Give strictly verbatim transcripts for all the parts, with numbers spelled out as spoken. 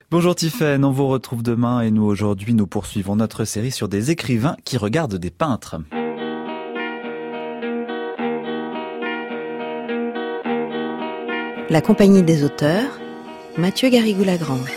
Bonjour Tiffaine, on vous retrouve demain et nous aujourd'hui nous poursuivons notre série sur des écrivains qui regardent des peintres. La compagnie des auteurs, Mathieu Garrigou-Lagrange.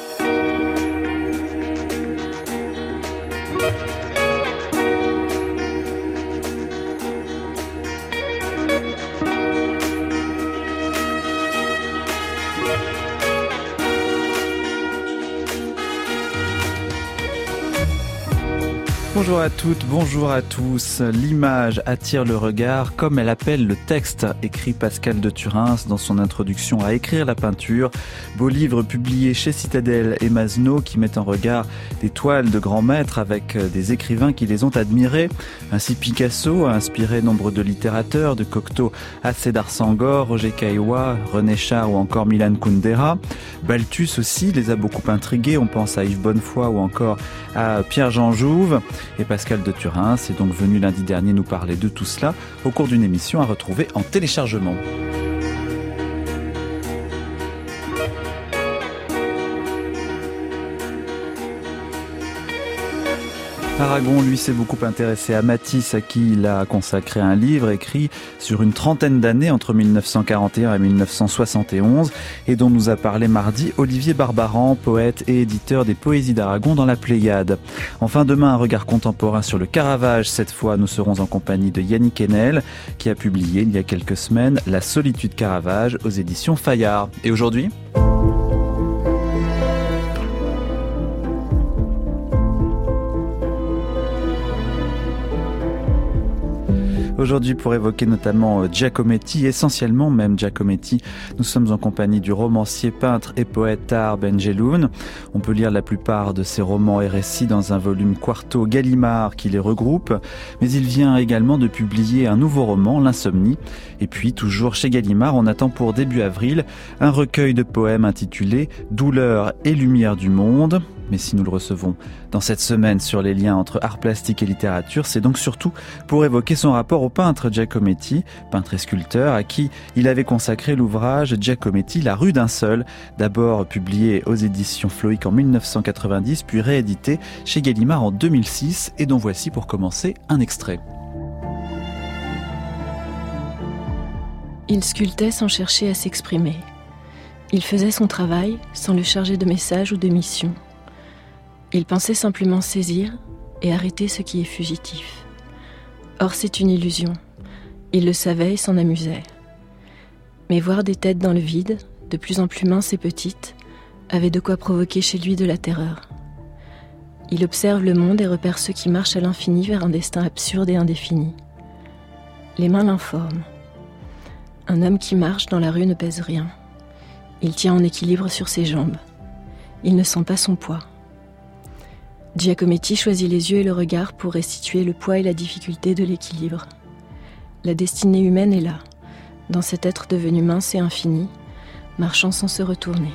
Bonjour à toutes, bonjour à tous. L'image attire le regard comme elle appelle le texte, écrit Pascal de Thurins dans son introduction à Écrire la peinture. Beau livre publié chez Citadel et Masno qui met en regard des toiles de grands maîtres avec des écrivains qui les ont admirés. Ainsi Picasso a inspiré nombre de littérateurs, de Cocteau à Cédar Sangor, Roger Caillois, René Char ou encore Milan Kundera. Balthus aussi les a beaucoup intrigués, on pense à Yves Bonnefoy ou encore à Pierre-Jean Jouve. Et Pascal de Thurins est donc venu lundi dernier nous parler de tout cela au cours d'une émission à retrouver en téléchargement. Aragon, lui, s'est beaucoup intéressé à Matisse, à qui il a consacré un livre écrit sur une trentaine d'années entre mille neuf cent quarante et un et mille neuf cent soixante et onze et dont nous a parlé mardi Olivier Barbaran, poète et éditeur des Poésies d'Aragon dans la Pléiade. Enfin, demain, un regard contemporain sur le Caravage. Cette fois, nous serons en compagnie de Yannick Enel, qui a publié il y a quelques semaines La solitude Caravage aux éditions Fayard. Et aujourd'hui ? Aujourd'hui, pour évoquer notamment Giacometti, essentiellement même Giacometti, nous sommes en compagnie du romancier, peintre et poète Tahar Ben-Jelloun. On peut lire la plupart de ses romans et récits dans un volume quarto Gallimard qui les regroupe, mais il vient également de publier un nouveau roman, L'Insomnie. Et puis, toujours chez Gallimard, on attend pour début avril un recueil de poèmes intitulé Douleur et lumière du monde. Mais si nous le recevons dans cette semaine sur les liens entre art plastique et littérature, c'est donc surtout pour évoquer son rapport au peintre Giacometti, peintre et sculpteur, à qui il avait consacré l'ouvrage Giacometti, La rue d'un seul, d'abord publié aux éditions Floïc en mille neuf cent quatre-vingt-dix, puis réédité chez Gallimard en deux mille six, et dont voici pour commencer un extrait. Il sculptait sans chercher à s'exprimer. Il faisait son travail sans le charger de messages ou de missions. Il pensait simplement saisir et arrêter ce qui est fugitif. Or, c'est une illusion. Il le savait et s'en amusait. Mais voir des têtes dans le vide, de plus en plus minces et petites, avait de quoi provoquer chez lui de la terreur. Il observe le monde et repère ceux qui marchent à l'infini vers un destin absurde et indéfini. Les mains l'informent. Un homme qui marche dans la rue ne pèse rien. Il tient en équilibre sur ses jambes. Il ne sent pas son poids. Giacometti choisit les yeux et le regard pour restituer le poids et la difficulté de l'équilibre. La destinée humaine est là, dans cet être devenu mince et infini, marchant sans se retourner.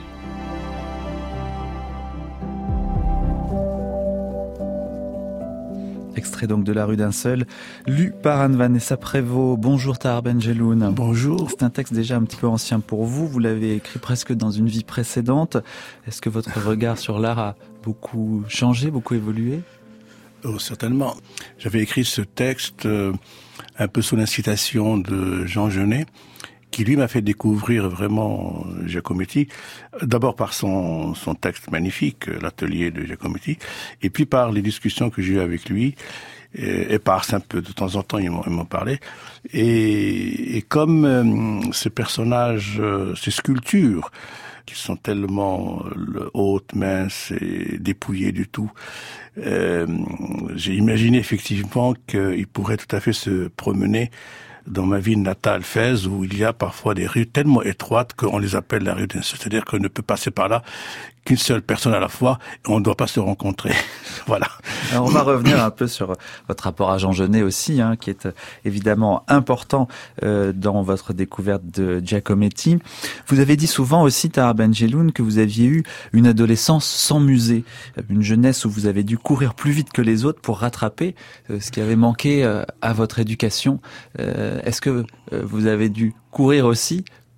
Extrait donc de La rue d'un seul, lu par Anne-Vanessa Prévost. Bonjour Tahar Ben-Jelloun. Bonjour. C'est un texte déjà un petit peu ancien pour vous, vous l'avez écrit presque dans une vie précédente. Est-ce que votre regard sur l'art a beaucoup changé, beaucoup évolué ? Oh, certainement. J'avais écrit ce texte euh, un peu sous l'incitation de Jean Genet, qui lui m'a fait découvrir vraiment Giacometti, d'abord par son, son texte magnifique, l'atelier de Giacometti, et puis par les discussions que j'ai eues avec lui, et, et par un peu de temps en temps il m'en, il m'en parlait. Et, et comme euh, ces personnages, euh, ces sculptures, qui sont tellement euh, hautes, minces et dépouillées du tout, euh, j'ai imaginé effectivement qu'il pourrait tout à fait se promener dans ma ville natale, Fès, où il y a parfois des rues tellement étroites qu'on les appelle la rue d'un seul. C'est-à-dire qu'on ne peut passer par là qu'une seule personne à la fois, et on ne doit pas se rencontrer. Voilà. Alors on va revenir un peu sur votre rapport à Jean Genet aussi, hein, qui est évidemment important euh, dans votre découverte de Giacometti. Vous avez dit souvent aussi, Tahar Ben-Jelloun, que vous aviez eu une adolescence sans musée, une jeunesse où vous avez dû courir plus vite que les autres pour rattraper euh, ce qui avait manqué euh, à votre éducation. Euh, est-ce que euh, vous avez dû courir aussi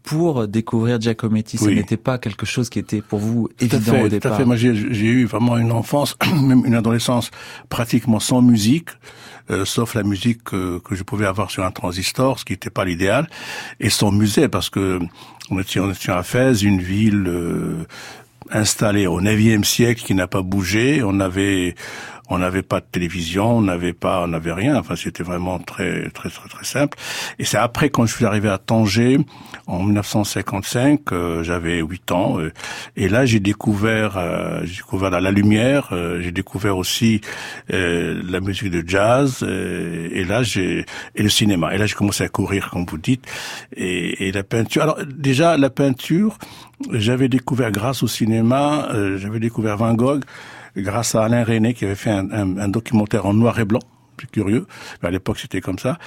pour découvrir Giacometti. Ce oui. n'était pas quelque chose qui était pour vous évident tout à fait, au départ. Tout à fait. Moi, j'ai, j'ai eu vraiment une enfance, même une adolescence pratiquement sans musique. Euh, sauf la musique que, que je pouvais avoir sur un transistor, ce qui n'était pas l'idéal, et son musée, parce que on était, on était à Fès, une ville euh, installée au neuvième siècle qui n'a pas bougé. On avait on n'avait pas de télévision, on n'avait pas, on n'avait rien. Enfin, c'était vraiment très très très très simple. Et c'est après, quand je suis arrivé à Tanger en dix-neuf cent cinquante-cinq, euh, j'avais huit ans, euh, et là j'ai découvert, euh, j'ai découvert la, la lumière, euh, j'ai découvert aussi euh, la musique de jazz, euh, et là j'ai et le cinéma. Et là j'ai commencé à courir, comme vous dites, et, et la peinture. Alors déjà la peinture, j'avais découvert grâce au cinéma, euh, j'avais découvert Van Gogh grâce à Alain Resnais qui avait fait un, un, un documentaire en noir et blanc. C'est curieux, mais à l'époque c'était comme ça,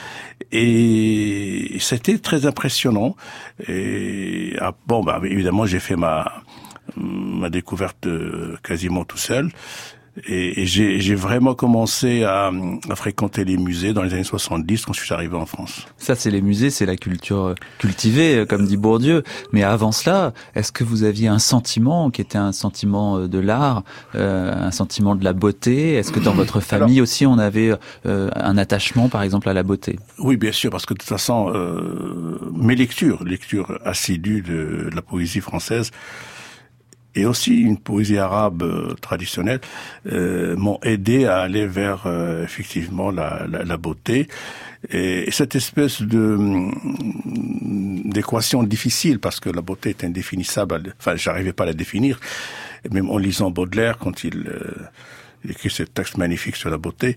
et c'était très impressionnant. Et ah, bon, bah évidemment j'ai fait ma ma découverte quasiment tout seul. Et, et j'ai, j'ai vraiment commencé à, à fréquenter les musées dans les années soixante-dix quand je suis arrivé en France. Ça, c'est les musées, c'est la culture cultivée, comme dit Bourdieu. Mais avant cela, est-ce que vous aviez un sentiment qui était un sentiment de l'art, euh, un sentiment de la beauté? Est-ce que dans votre famille Alors, aussi, on avait euh, un attachement, par exemple, à la beauté? Oui, bien sûr, parce que de toute façon, euh, mes lectures, lectures assidues de, de la poésie française, et aussi une poésie arabe euh, traditionnelle, euh, m'ont aidé à aller vers euh, effectivement la, la, la beauté. Et, et cette espèce de d'équation difficile, parce que la beauté est indéfinissable, enfin j'arrivais pas à la définir, même en lisant Baudelaire quand il, euh, il écrit ce texte magnifique sur la beauté.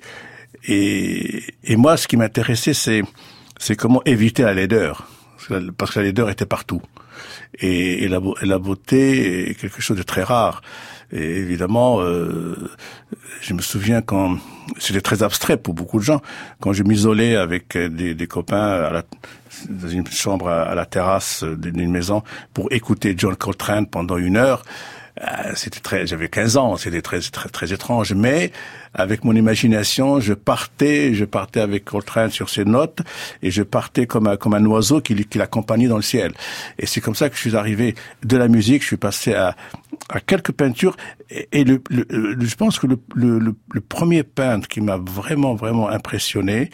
Et, et moi, ce qui m'intéressait, c'est, c'est comment éviter la laideur, parce que la laideur était partout. Et, et, la, et la beauté est quelque chose de très rare. Et évidemment, euh, je me souviens quand c'était très abstrait pour beaucoup de gens, quand je m'isolais avec des, des copains à la, dans une chambre à, à la terrasse d'une maison pour écouter John Coltrane pendant une heure. Euh, c'était très, j'avais quinze ans, c'était très, très, très étrange, mais avec mon imagination, je partais, je partais avec Coltrane sur ses notes, et je partais comme un, comme un oiseau qui, qui l'accompagnait dans le ciel. Et c'est comme ça que je suis arrivé de la musique, je suis passé à, à quelques peintures, et, et le, le, le, je pense que le, le, le, le premier peintre qui m'a vraiment, vraiment impressionné,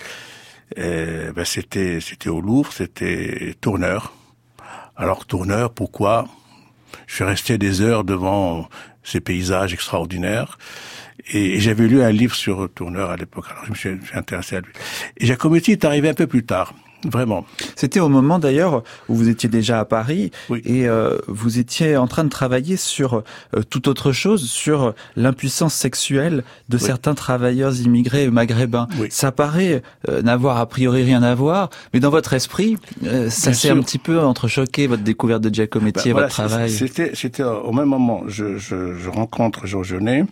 euh, ben c'était, c'était au Louvre, c'était Tourneur. Alors Tourneur, pourquoi? Je suis resté des heures devant ces paysages extraordinaires. Et, et j'avais lu un livre sur Tourneur à l'époque. Alors je me suis, je me suis intéressé à lui. Et Giacometti est arrivé un peu plus tard. Vraiment. C'était au moment d'ailleurs où vous étiez déjà à Paris, oui. et euh, vous étiez en train de travailler sur euh, toute autre chose, sur l'impuissance sexuelle de oui. certains travailleurs immigrés maghrébins. Oui. Ça paraît euh, n'avoir a priori rien à voir, mais dans votre esprit, euh, ça s'est un petit peu entrechoqué, votre découverte de Giacometti ben, et voilà, votre travail. C'était, c'était au même moment. Je, je, je rencontre Georges Jeunet.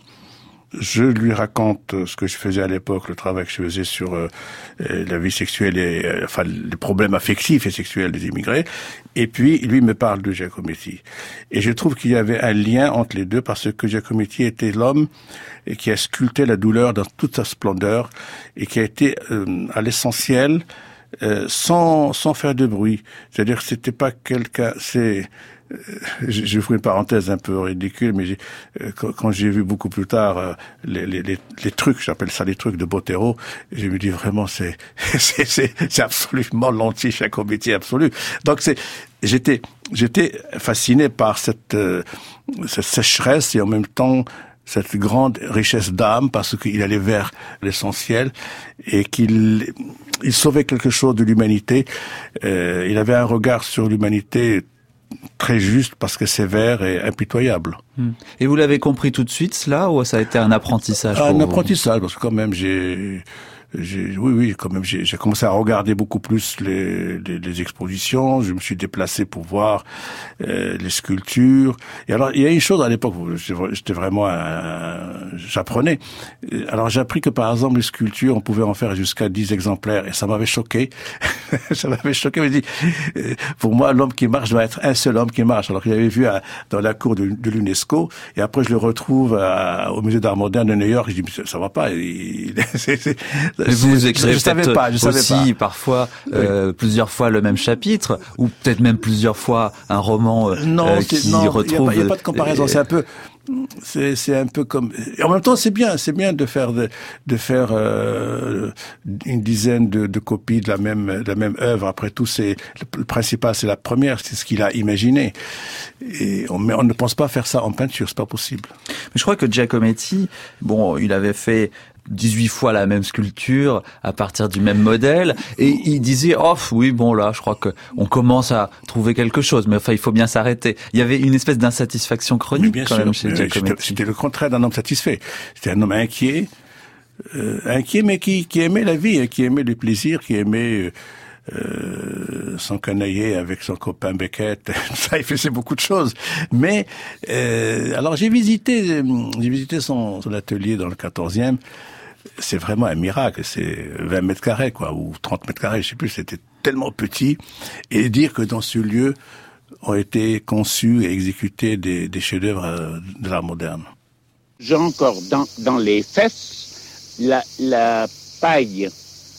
Je lui raconte ce que je faisais à l'époque, le travail que je faisais sur euh, la vie sexuelle et euh, enfin les problèmes affectifs et sexuels des immigrés. Et puis lui me parle de Giacometti. Et je trouve qu'il y avait un lien entre les deux, parce que Giacometti était l'homme qui a sculpté la douleur dans toute sa splendeur et qui a été euh, à l'essentiel euh, sans sans faire de bruit. C'est-à-dire que c'était pas quelqu'un, c'est Je, je ferai une parenthèse un peu ridicule, mais j'ai, quand, quand j'ai vu beaucoup plus tard euh, les, les, les, les trucs, j'appelle ça les trucs de Botero, je me dis vraiment c'est c'est c'est, c'est absolument l'anti-Giacometti absolu. Donc c'est j'étais j'étais fasciné par cette euh, cette sécheresse et en même temps cette grande richesse d'âme, parce qu'il allait vers l'essentiel et qu'il il sauvait quelque chose de l'humanité. Euh, il avait un regard sur l'humanité très juste, parce que sévère et impitoyable. Et vous l'avez compris tout de suite, cela, ou ça a été un apprentissage pour Un vous? apprentissage, parce que quand même, j'ai... J'ai, oui, oui, quand même, j'ai, j'ai commencé à regarder beaucoup plus les, les, les expositions. Je me suis déplacé pour voir euh, les sculptures. Et alors, il y a une chose à l'époque où j'étais vraiment, un, j'apprenais. Alors, j'ai appris que par exemple, les sculptures, on pouvait en faire jusqu'à dix exemplaires, et ça m'avait choqué. ça m'avait choqué. Je me dis, pour moi, l'homme qui marche doit être un seul homme qui marche. Alors que j'avais vu à, dans la cour de, de l'UNESCO, et après je le retrouve à, au musée d'art moderne de New York. Je dis, mais ça, ça va pas. Il, c'est, c'est, Mais vous écrivez je savais pas, je savais aussi pas. parfois euh, oui. plusieurs fois le même chapitre, ou peut-être même plusieurs fois un roman euh, non, euh, qui non, retrouve. Il n'y a, a pas de comparaison. Euh, c'est un peu, c'est, c'est un peu comme. Et en même temps, c'est bien, c'est bien de faire de, de faire euh, une dizaine de, de copies de la même de la même œuvre. Après tout, c'est le principal, c'est la première, c'est ce qu'il a imaginé. Et on, mais on ne pense pas faire ça en peinture, c'est pas possible. Mais je crois que Giacometti, bon, il avait fait dix-huit fois la même sculpture à partir du même modèle, et il disait oh oui bon là je crois que on commence à trouver quelque chose, mais enfin il faut bien s'arrêter. Il y avait une espèce d'insatisfaction chronique quand sûr, même chez Giacometti. C'était le contraire d'un homme satisfait. C'était un homme inquiet, euh, inquiet mais qui, qui aimait la vie, qui aimait le plaisir, qui aimait euh, s'encanailler avec son copain Beckett. Ça, il faisait beaucoup de choses. Mais euh, alors j'ai visité, j'ai visité son, son atelier dans le quatorzième. C'est vraiment un miracle, c'est vingt mètres carrés, quoi, ou trente mètres carrés, je sais plus, c'était tellement petit. Et dire que dans ce lieu ont été conçus et exécutés des, des chefs-d'œuvre de l'art moderne. J'ai encore dans, dans les fesses la, la paille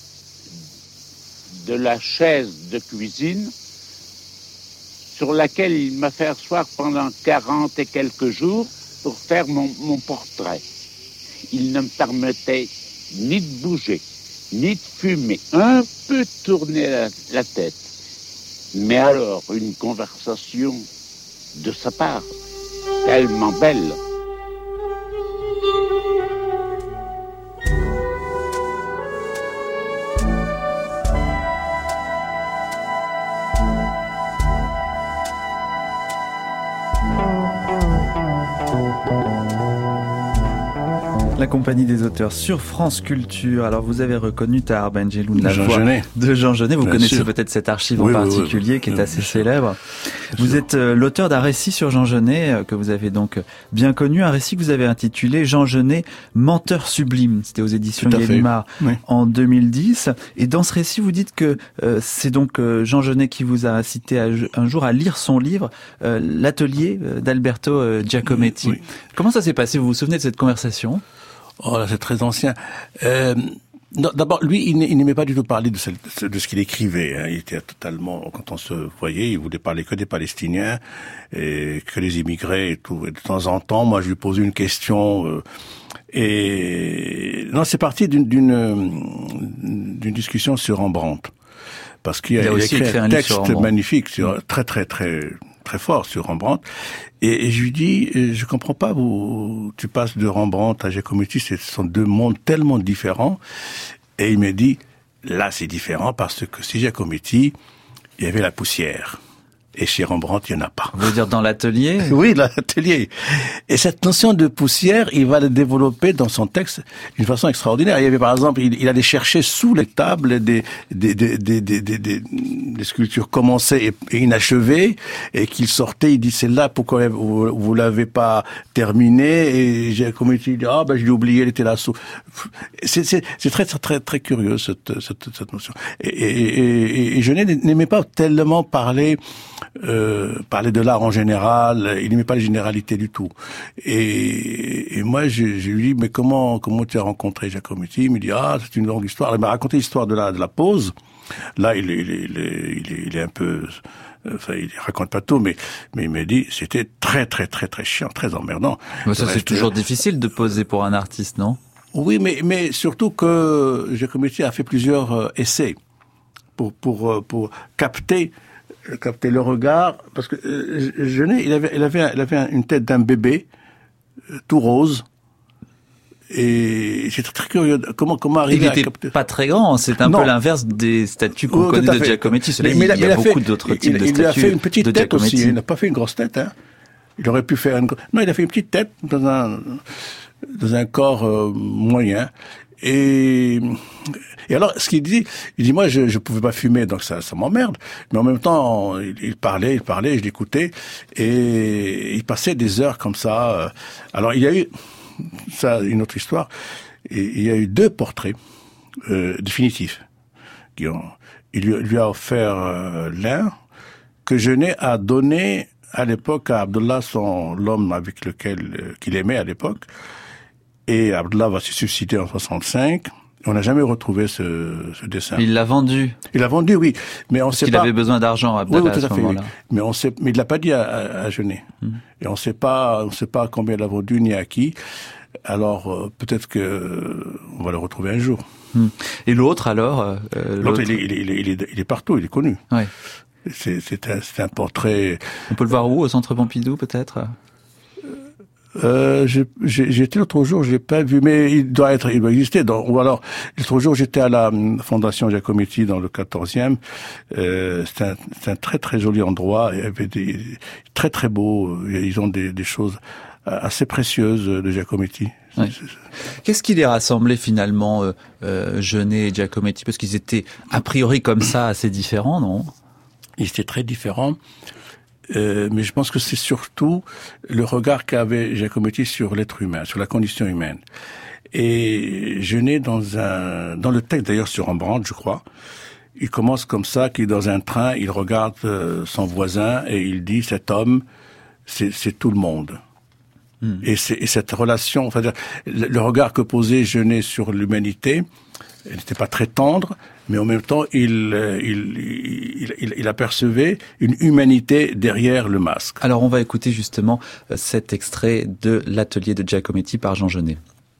de la chaise de cuisine sur laquelle il m'a fait asseoir pendant quarante et quelques jours pour faire mon, mon portrait. Il ne me permettait ni de bouger, ni de fumer, un peu tourner la, la tête. Mais alors, une conversation de sa part, tellement belle. La compagnie des auteurs sur France Culture. Alors vous avez reconnu Tahar Benjeloun, la Jean voix Genet. de Jean Genet. Vous Bien connaissez sûr. peut-être cette archive Oui, en oui, particulier oui, qui est oui, assez bien sûr. célèbre. Bien Vous sûr. êtes euh, l'auteur d'un récit sur Jean Genet euh, que vous avez donc bien connu, un récit que vous avez intitulé Jean Genet, menteur sublime. C'était aux éditions Tout à fait. Gallimard Oui. en deux mille dix. Et dans ce récit, vous dites que euh, c'est donc euh, Jean Genet qui vous a incité à, un jour à lire son livre, euh, L'atelier euh, d'Alberto euh, Giacometti. Oui. Comment ça s'est passé? Vous vous souvenez de cette conversation? Oh là, c'est très ancien. Euh, non, d'abord, lui, il il n'aimait pas du tout parler de ce, de ce qu'il écrivait. Hein. Il était totalement, quand on se voyait, il voulait parler que des Palestiniens et que des immigrés et tout. Et de temps en temps, moi, je lui posais une question. Euh, et non, c'est parti d'une, d'une, d'une discussion sur Rembrandt, parce qu'il a, Il a il a aussi écrit, écrit un un livre texte sur Rembrandt. magnifique, sur, très très très très fort sur Rembrandt. Et, et je lui dis, euh, je comprends pas, vous, tu passes de Rembrandt à Giacometti, ce sont deux mondes tellement différents. Et il me dit, là c'est différent parce que chez Giacometti, il y avait la poussière. Et chez Rembrandt, il n'y en a pas. Vous voulez dire dans l'atelier? Oui, l'atelier. Et cette notion de poussière, il va le développer dans son texte d'une façon extraordinaire. Il y avait, par exemple, il, il allait chercher sous les tables des, des, des, des, des, des, des, des sculptures commencées et, et inachevées, et qu'il sortait, il dit, celle-là, pourquoi vous, vous l'avez pas terminée? Et j'ai comme il dit, ah, ben, je l'ai oublié, elle était là sous. C'est, c'est, c'est très, très, très, très curieux, cette, cette, cette notion. Et, et, et, et je n'aimais pas tellement parler, Euh, parler de l'art en général, il n'aimait pas les généralités du tout. Et, et moi, je, je lui dis, mais comment comment tu as rencontré Giacometti? Il me dit, ah, c'est une longue histoire. Il m'a raconté l'histoire de la de la pose. Là, il est il est il est, il est, il est un peu, enfin, il raconte pas tout, mais mais il m'a dit, c'était très très très très chiant, très emmerdant. Mais ça, c'est Reste- toujours difficile de poser pour un artiste, non? Oui, mais mais surtout que Giacometti a fait plusieurs euh, essais pour pour euh, pour capter capter le regard, parce que euh, Genet, il avait il avait il avait une tête d'un bébé euh, tout rose, et c'est très, très curieux comment comment Il arriver à n'était capter. pas très grand, c'est un Non. peu l'inverse des statues qu'on Oui, tout connaît à de fait. Giacometti. Cela Mais- dit, mais il y il a, a beaucoup fait- d'autres il- types de il lui a statues fait une petite de tête Giacometti. aussi. Il n'a pas fait une grosse tête, hein. Il aurait pu faire une gro- non, il a fait une petite tête dans un dans un corps euh, moyen. Et et alors, ce qu'il dit, il dit, moi, je je pouvais pas fumer, donc ça ça m'emmerde. Mais en même temps, il, il parlait, il parlait, je l'écoutais, et il passait des heures comme ça. euh. Alors, il y a eu ça, une autre histoire. Et il y a eu deux portraits euh, définitifs qui ont. Il lui, lui a offert euh, l'un que Genet a donné à l'époque à Abdullah, son l'homme avec lequel euh, qu'il aimait à l'époque. Et Abdullah va se suicider en soixante-cinq. On n'a jamais retrouvé ce, ce dessin. Il l'a vendu. Il l'a vendu, oui, mais on Parce sait qu'il pas. avait besoin d'argent, Abdallah, oui, oui, tout à à ce fait, moment-là. oui. Mais on sait, mais il l'a pas dit à, à, à Genet. Mmh. Et on sait pas, on sait pas combien il l'a vendu ni à qui. Alors euh, peut-être que euh, on va le retrouver un jour. Mmh. Et l'autre alors euh, L'autre, il est, il, est, il, est, il, est, il est partout, il est connu. Ouais. C'est, c'est, un, c'est un portrait. On peut le voir où, au Centre Pompidou, peut-être? Euh, j'ai, j'étais l'autre jour, je l'ai pas vu, mais il doit être, il doit exister. Donc, ou alors, l'autre jour, j'étais à la Fondation Giacometti dans le quatorzième. Euh, c'est un, c'est un très très joli endroit. Il y avait des très très beaux. Ils ont des, des choses assez précieuses de Giacometti. Ouais. Qu'est-ce qui les rassemblait finalement, euh, euh, Genet et Giacometti, parce qu'ils étaient a priori comme ça assez différents, non? Ils étaient très différents. Euh, mais je pense que c'est surtout le regard qu'avait Giacometti sur l'être humain, sur la condition humaine. Et Genet, dans un, dans le texte d'ailleurs sur Rembrandt, je crois, il commence comme ça, qu'il est dans un train, il regarde euh, son voisin et il dit, cet homme, c'est, c'est tout le monde. Mmh. Et, c'est, et cette relation, enfin, le, le regard que posait Genet sur l'humanité, elle n'était pas très tendre, mais en même temps, il, il, il, il, il apercevait une humanité derrière le masque. Alors, on va écouter justement cet extrait de l'atelier de Giacometti par Jean Genet.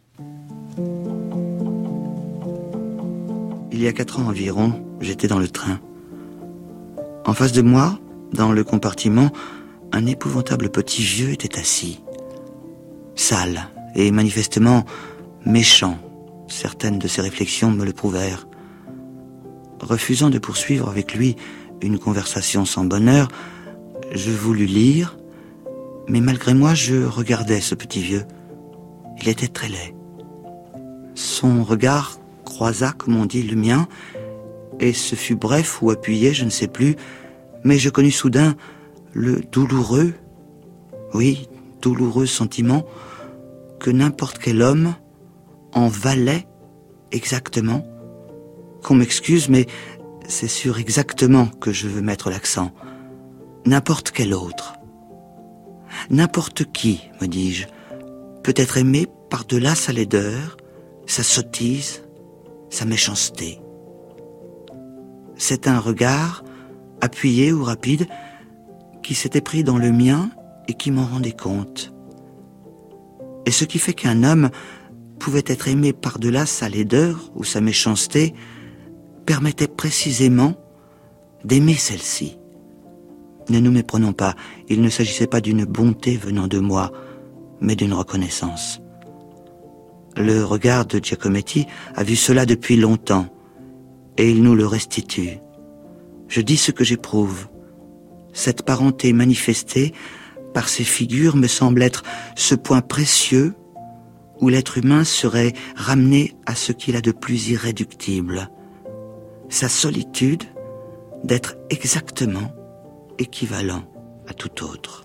Il y a quatre ans environ, j'étais dans le train. En face de moi, dans le compartiment, un épouvantable petit vieux était assis. Sale et manifestement méchant. Certaines de ses réflexions me le prouvèrent. Refusant de poursuivre avec lui une conversation sans bonheur, je voulus lire, mais malgré moi, je regardais ce petit vieux. Il était très laid. Son regard croisa, comme on dit, le mien, et ce fut bref ou appuyé, je ne sais plus, mais je connus soudain le douloureux, oui, douloureux sentiment que n'importe quel homme en valait exactement. Qu'on m'excuse, mais c'est sur exactement que je veux mettre l'accent. N'importe quel autre. N'importe qui, me dis-je, peut être aimé par-delà sa laideur, sa sottise, sa méchanceté. C'est un regard, appuyé ou rapide, qui s'était pris dans le mien et qui m'en rendait compte. Et ce qui fait qu'un homme pouvait être aimé par-delà sa laideur ou sa méchanceté permettait précisément d'aimer celle-ci. Ne nous méprenons pas, il ne s'agissait pas d'une bonté venant de moi, mais d'une reconnaissance. Le regard de Giacometti a vu cela depuis longtemps, et il nous le restitue. Je dis ce que j'éprouve. Cette parenté manifestée par ces figures me semble être ce point précieux où l'être humain serait ramené à ce qu'il a de plus irréductible. Sa solitude d'être exactement équivalent à tout autre.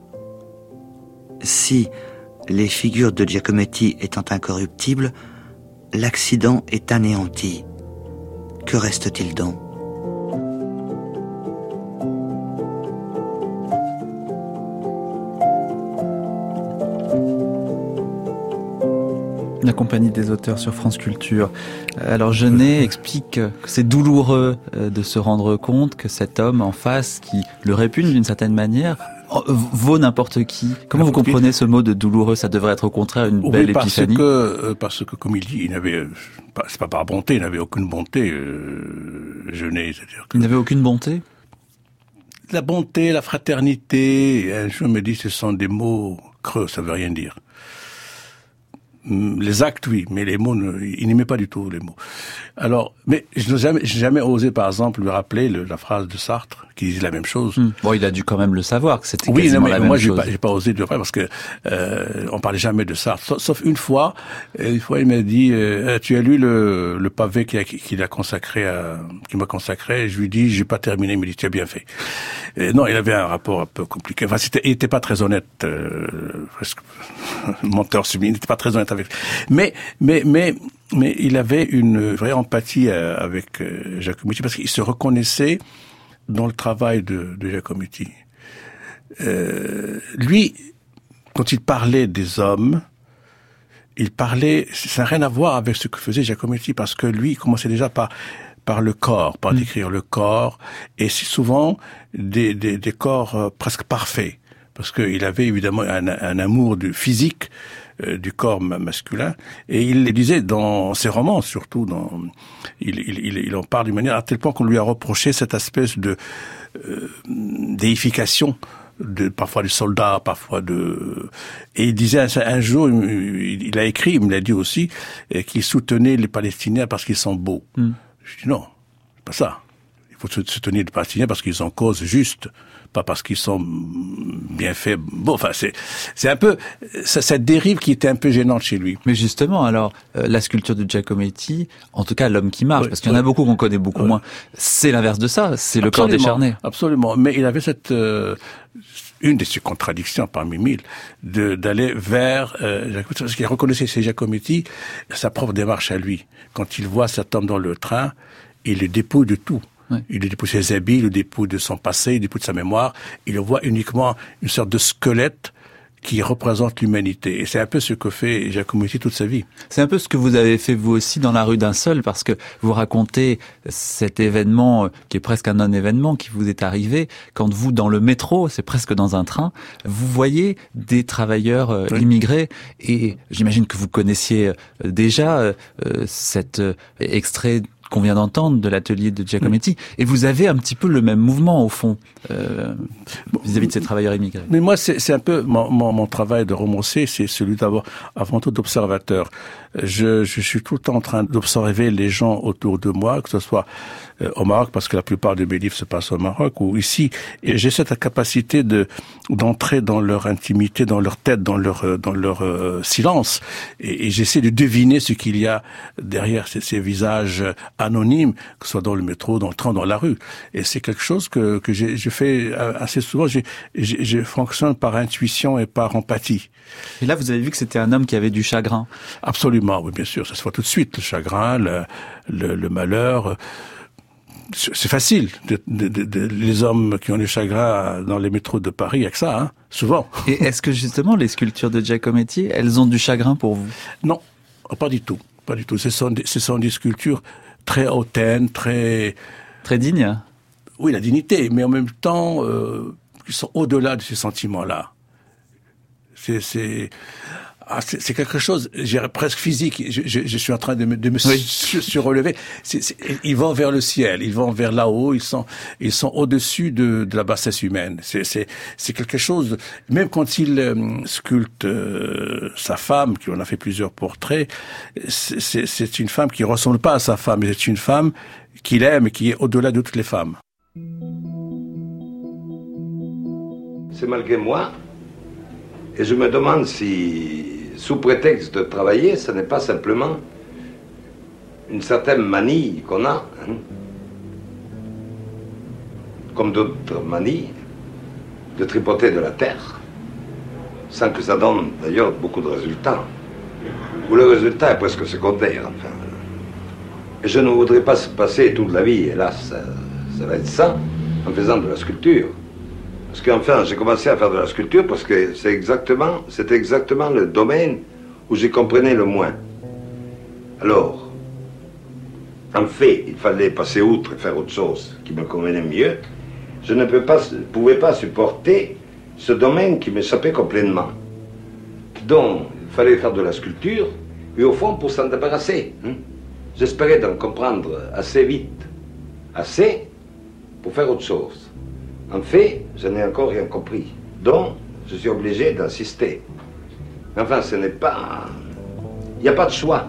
Si, les figures de Giacometti étant incorruptibles, l'accident est anéanti, que reste-t-il donc ? La compagnie des auteurs sur France Culture. Alors Genet explique que c'est douloureux de se rendre compte que cet homme en face, qui le répugne d'une certaine manière, vaut n'importe qui. Comment vous comprenez ce mot de douloureux? Ça devrait être au contraire une oui, belle parce épiphanie. Que, parce que, comme il dit, il n'avait, c'est pas par bonté, il n'avait aucune bonté, euh, Genet. C'est-à-dire que il n'avait aucune bonté? La bonté, la fraternité, je me dis, ce sont des mots creux, ça veut rien dire. Les actes, oui, mais les mots, il n'aimait pas du tout les mots. Alors, mais je n'ai jamais, j'ai jamais osé, par exemple, lui rappeler le, la phrase de Sartre, qui dit la même chose. Mmh. Bon, il a dû quand même le savoir, que c'était oui, quasiment non, mais la même moi, chose. Moi, j'ai pas, j'ai pas osé de le faire parce que euh, on parlait jamais de Sartre, sauf, sauf une fois. Une fois, il m'a dit euh, "Tu as lu le, le pavé qu'il a, qu'il a consacré à, qui m'a consacré?" Je lui dis "J'ai pas terminé." Il me dit "Tu as bien fait." Et non, il avait un rapport un peu compliqué. Enfin, c'était, il était pas très honnête, euh, presque menteur sublime. Il n'était pas très honnête avec. Mais, mais, mais, mais il avait une vraie empathie avec Giacometti parce qu'il se reconnaissait dans le travail de, de Giacometti. Euh, lui, quand il parlait des hommes, il parlait, ça n'a rien à voir avec ce que faisait Giacometti, parce que lui, il commençait déjà par par le corps, par mmh. décrire le corps, et c'est souvent des, des, des corps euh, presque parfaits, parce qu'il avait évidemment un, un amour du physique, euh, du corps masculin, et il le disait dans ses romans, surtout, dans, il, il, il, il en parle d'une manière à tel point qu'on lui a reproché cette espèce de euh, déification, de, parfois des soldats, parfois de... Et il disait un, un jour, il, il a écrit, il me l'a dit aussi, qu'il soutenait les Palestiniens parce qu'ils sont beaux. Mmh. Je dis non, c'est pas ça. Il faut soutenir les Palestiniens parce qu'ils ont cause juste, pas parce qu'ils sont bien faits. Bon, enfin, c'est c'est un peu ça, cette dérive qui était un peu gênante chez lui. Mais justement, alors euh, la sculpture de Giacometti, en tout cas l'homme qui marche, oui, parce qu'il y en oui. a beaucoup qu'on connaît beaucoup oui. moins. C'est l'inverse de ça, c'est le corps décharné. Absolument, mais il avait cette euh, une de ses contradictions parmi mille, de d'aller vers euh, Giacometti, parce qu'il reconnaissait chez Giacometti sa propre démarche à lui. Quand il voit cet homme dans le train, il le dépouille de tout. Ouais. Il le dépouille de ses habits, il le dépouille de son passé, il le dépouille de sa mémoire. Il le voit uniquement une sorte de squelette qui représente l'humanité. Et c'est un peu ce que fait Giacometti toute sa vie. C'est un peu ce que vous avez fait vous aussi dans La rue d'un seul, parce que vous racontez cet événement qui est presque un non-événement qui vous est arrivé quand vous, dans le métro, c'est presque dans un train, vous voyez des travailleurs euh, oui. immigrés, et j'imagine que vous connaissiez déjà euh, cet euh, extrait qu'on vient d'entendre de l'atelier de Giacometti, et vous avez un petit peu le même mouvement au fond euh, vis-à-vis de ces travailleurs immigrés. Mais moi, c'est, c'est un peu mon, mon, mon travail de romancier, c'est celui d'abord, avant tout, d'observateur. Je, je suis tout le temps en train d'observer les gens autour de moi, que ce soit euh, au Maroc, parce que la plupart de mes livres se passent au Maroc, ou ici, et j'ai cette capacité de d'entrer dans leur intimité, dans leur tête, dans leur dans leur euh, silence, et, et j'essaie de deviner ce qu'il y a derrière ces, ces visages anonymes, que ce soit dans le métro, dans le train, dans la rue. Et c'est quelque chose que que j'ai, je fais assez souvent. J'ai, j'ai, je fonctionne par intuition et par empathie. Et là, vous avez vu que c'était un homme qui avait du chagrin. Absolument, oui, bien sûr. Ça se voit tout de suite, le chagrin, le, le, le malheur. C'est facile. De, de, de, de, les hommes qui ont du chagrin dans les métros de Paris, il y a que ça, hein, souvent. Et est-ce que justement les sculptures de Giacometti, elles ont du chagrin pour vous? Non, pas du tout, pas du tout. Ce sont des, ce sont des sculptures très hautaines, très très dignes. Oui, la dignité, mais en même temps, euh, qui sont au-delà de ces sentiments-là. C'est, c'est, ah, c'est, c'est quelque chose, je dirais, presque physique. Je, je, je suis en train de me, de me oui. sur, surrelever. C'est, c'est, ils vont vers le ciel, ils vont vers là-haut, ils sont, ils sont au-dessus de, de la bassesse humaine. C'est, c'est, c'est quelque chose. Même quand il euh, sculpte euh, sa femme, qui en a fait plusieurs portraits, c'est, c'est, c'est une femme qui ressemble pas à sa femme, mais c'est une femme qu'il aime et qui est au-delà de toutes les femmes. C'est malgré moi, et je me demande si, sous prétexte de travailler, ce n'est pas simplement une certaine manie qu'on a, hein, comme d'autres manies, de tripoter de la terre, sans que ça donne d'ailleurs beaucoup de résultats, où le résultat est presque secondaire, enfin. Et je ne voudrais pas se passer toute la vie, hélas, ça, ça va être ça, en faisant de la sculpture. Parce qu'enfin, j'ai commencé à faire de la sculpture parce que c'est exactement, c'est exactement le domaine où j'y comprenais le moins. Alors, en fait, il fallait passer outre et faire autre chose qui me convenait mieux. Je ne peux pas, pouvais pas supporter ce domaine qui m'échappait complètement. Donc, il fallait faire de la sculpture, et au fond, pour s'en débarrasser. Hein, j'espérais d'en comprendre assez vite, assez pour faire autre chose. En fait, je n'ai encore rien compris. Donc, je suis obligé d'insister. Enfin, ce n'est pas... Il n'y a pas de choix.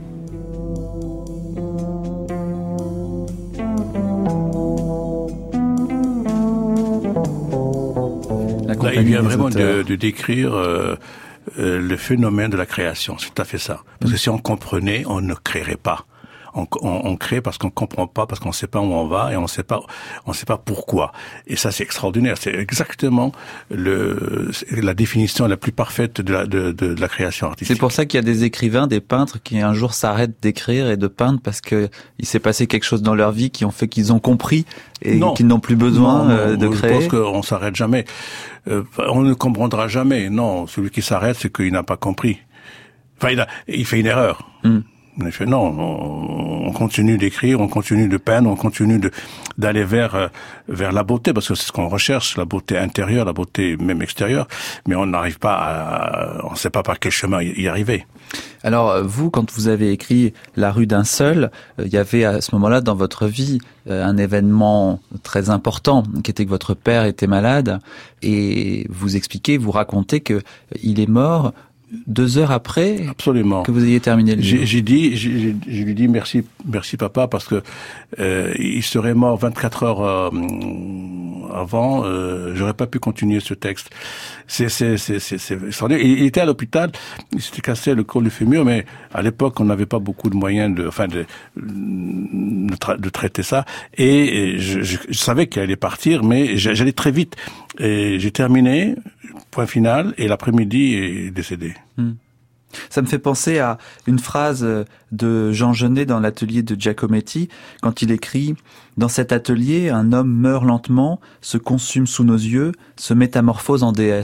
Là, il vient vraiment de, de décrire euh, euh, le phénomène de la création. C'est tout à fait ça. Parce que si on comprenait, on ne créerait pas. On, on, on crée parce qu'on comprend pas, parce qu'on sait pas où on va et on sait pas, on sait pas pourquoi. Et ça, c'est extraordinaire. C'est exactement le, la définition la plus parfaite de la, de, de, de la création artistique. C'est pour ça qu'il y a des écrivains, des peintres qui un jour s'arrêtent d'écrire et de peindre parce que il s'est passé quelque chose dans leur vie qui ont fait qu'ils ont compris et non, qu'ils n'ont plus besoin non, non, euh, de je créer. Je pense qu'on s'arrête jamais. Euh, on ne comprendra jamais. Non, celui qui s'arrête, c'est qu'il n'a pas compris. Enfin, il, a, il fait une erreur. Mm. Il fait non, on, on continue d'écrire, on continue de peindre, on continue de d'aller vers vers la beauté, parce que c'est ce qu'on recherche, la beauté intérieure, la beauté même extérieure, mais on n'arrive pas à, on ne sait pas par quel chemin y arriver. Alors vous, quand vous avez écrit La rue d'un seul, il y avait à ce moment-là dans votre vie un événement très important, qui était que votre père était malade, et vous expliquez, vous racontez que il est mort deux heures après Absolument. que vous ayez terminé le livre. J'ai, j'ai dit, j'ai, je lui dis merci, merci papa, parce que euh, il serait mort vingt-quatre heures euh, avant. Euh, j'aurais pas pu continuer ce texte. C'est, c'est, c'est, c'est, c'est il, il était à l'hôpital, il s'était cassé le col du fémur, mais à l'époque on n'avait pas beaucoup de moyens de, enfin de, de, tra- de traiter ça. Et je, je, je savais qu'il allait partir, mais j'allais très vite. Et j'ai terminé. Point final, et l'après-midi, il est décédé. Hmm. Ça me fait penser à une phrase de Jean Genet dans l'atelier de Giacometti, quand il écrit « Dans cet atelier, un homme meurt lentement, se consume sous nos yeux, se métamorphose en déesse. »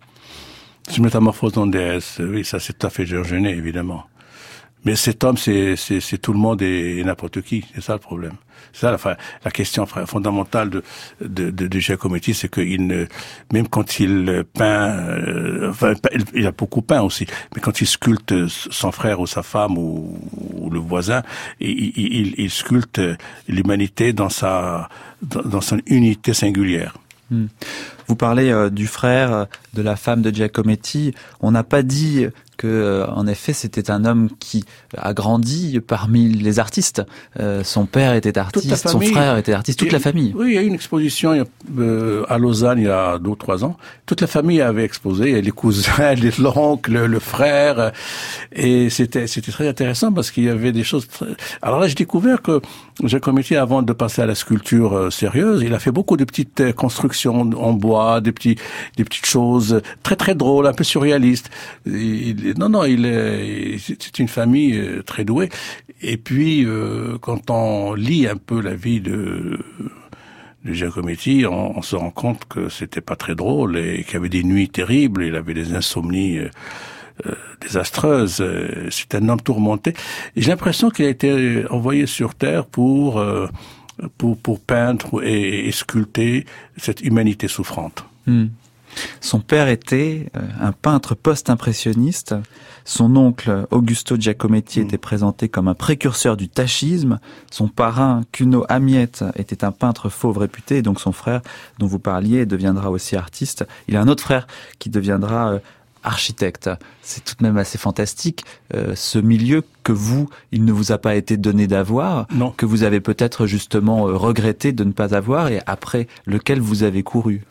Se métamorphose en déesse, oui, ça c'est tout à fait Jean Genet, évidemment. Mais cet homme, c'est, c'est, c'est tout le monde et, et n'importe qui, c'est ça le problème. C'est ça la, la question fondamentale de, de, de, de Giacometti, c'est qu'il ne, même quand il peint, euh, enfin, il a beaucoup peint aussi, mais quand il sculpte son frère ou sa femme ou, ou le voisin, il, il, il sculpte l'humanité dans sa, dans, dans son unité singulière. Hmm. Vous parlez euh, du frère, de la femme de Giacometti. On n'a pas dit que, euh, en effet, c'était un homme qui a grandi parmi les artistes. Euh, son père était artiste, son frère était artiste, toute et, la famille. Oui, il y a eu une exposition euh, à Lausanne il y a deux ou trois ans. Toute la famille avait exposé, les cousins, l'oncle, le, le frère, et c'était c'était très intéressant parce qu'il y avait des choses. Très... Alors là, j'ai découvert que Giacometti, avant de passer à la sculpture euh, sérieuse, il a fait beaucoup de petites constructions en bois, des petits des petites choses très très drôles, un peu surréalistes. Il, non non, il est c'est une famille très douée. Et puis euh, quand on lit un peu la vie de de Giacometti, on, on se rend compte que c'était pas très drôle et qu'il y avait des nuits terribles, il avait des insomnies euh, euh, désastreuses. C'est un homme tourmenté. Et j'ai l'impression qu'il a été envoyé sur Terre pour euh, pour pour peindre et, et sculpter cette humanité souffrante. Hmm. Son père était un peintre post-impressionniste. Son oncle, Augusto Giacometti, mmh. était présenté comme un précurseur du tachisme. Son parrain, Cuno Amiette, était un peintre fauve réputé. Et donc son frère, dont vous parliez, deviendra aussi artiste. Il a un autre frère qui deviendra euh, architecte. C'est tout de même assez fantastique, euh, ce milieu que vous, il ne vous a pas été donné d'avoir, non. que vous avez peut-être justement euh, regretté de ne pas avoir et après lequel vous avez couru.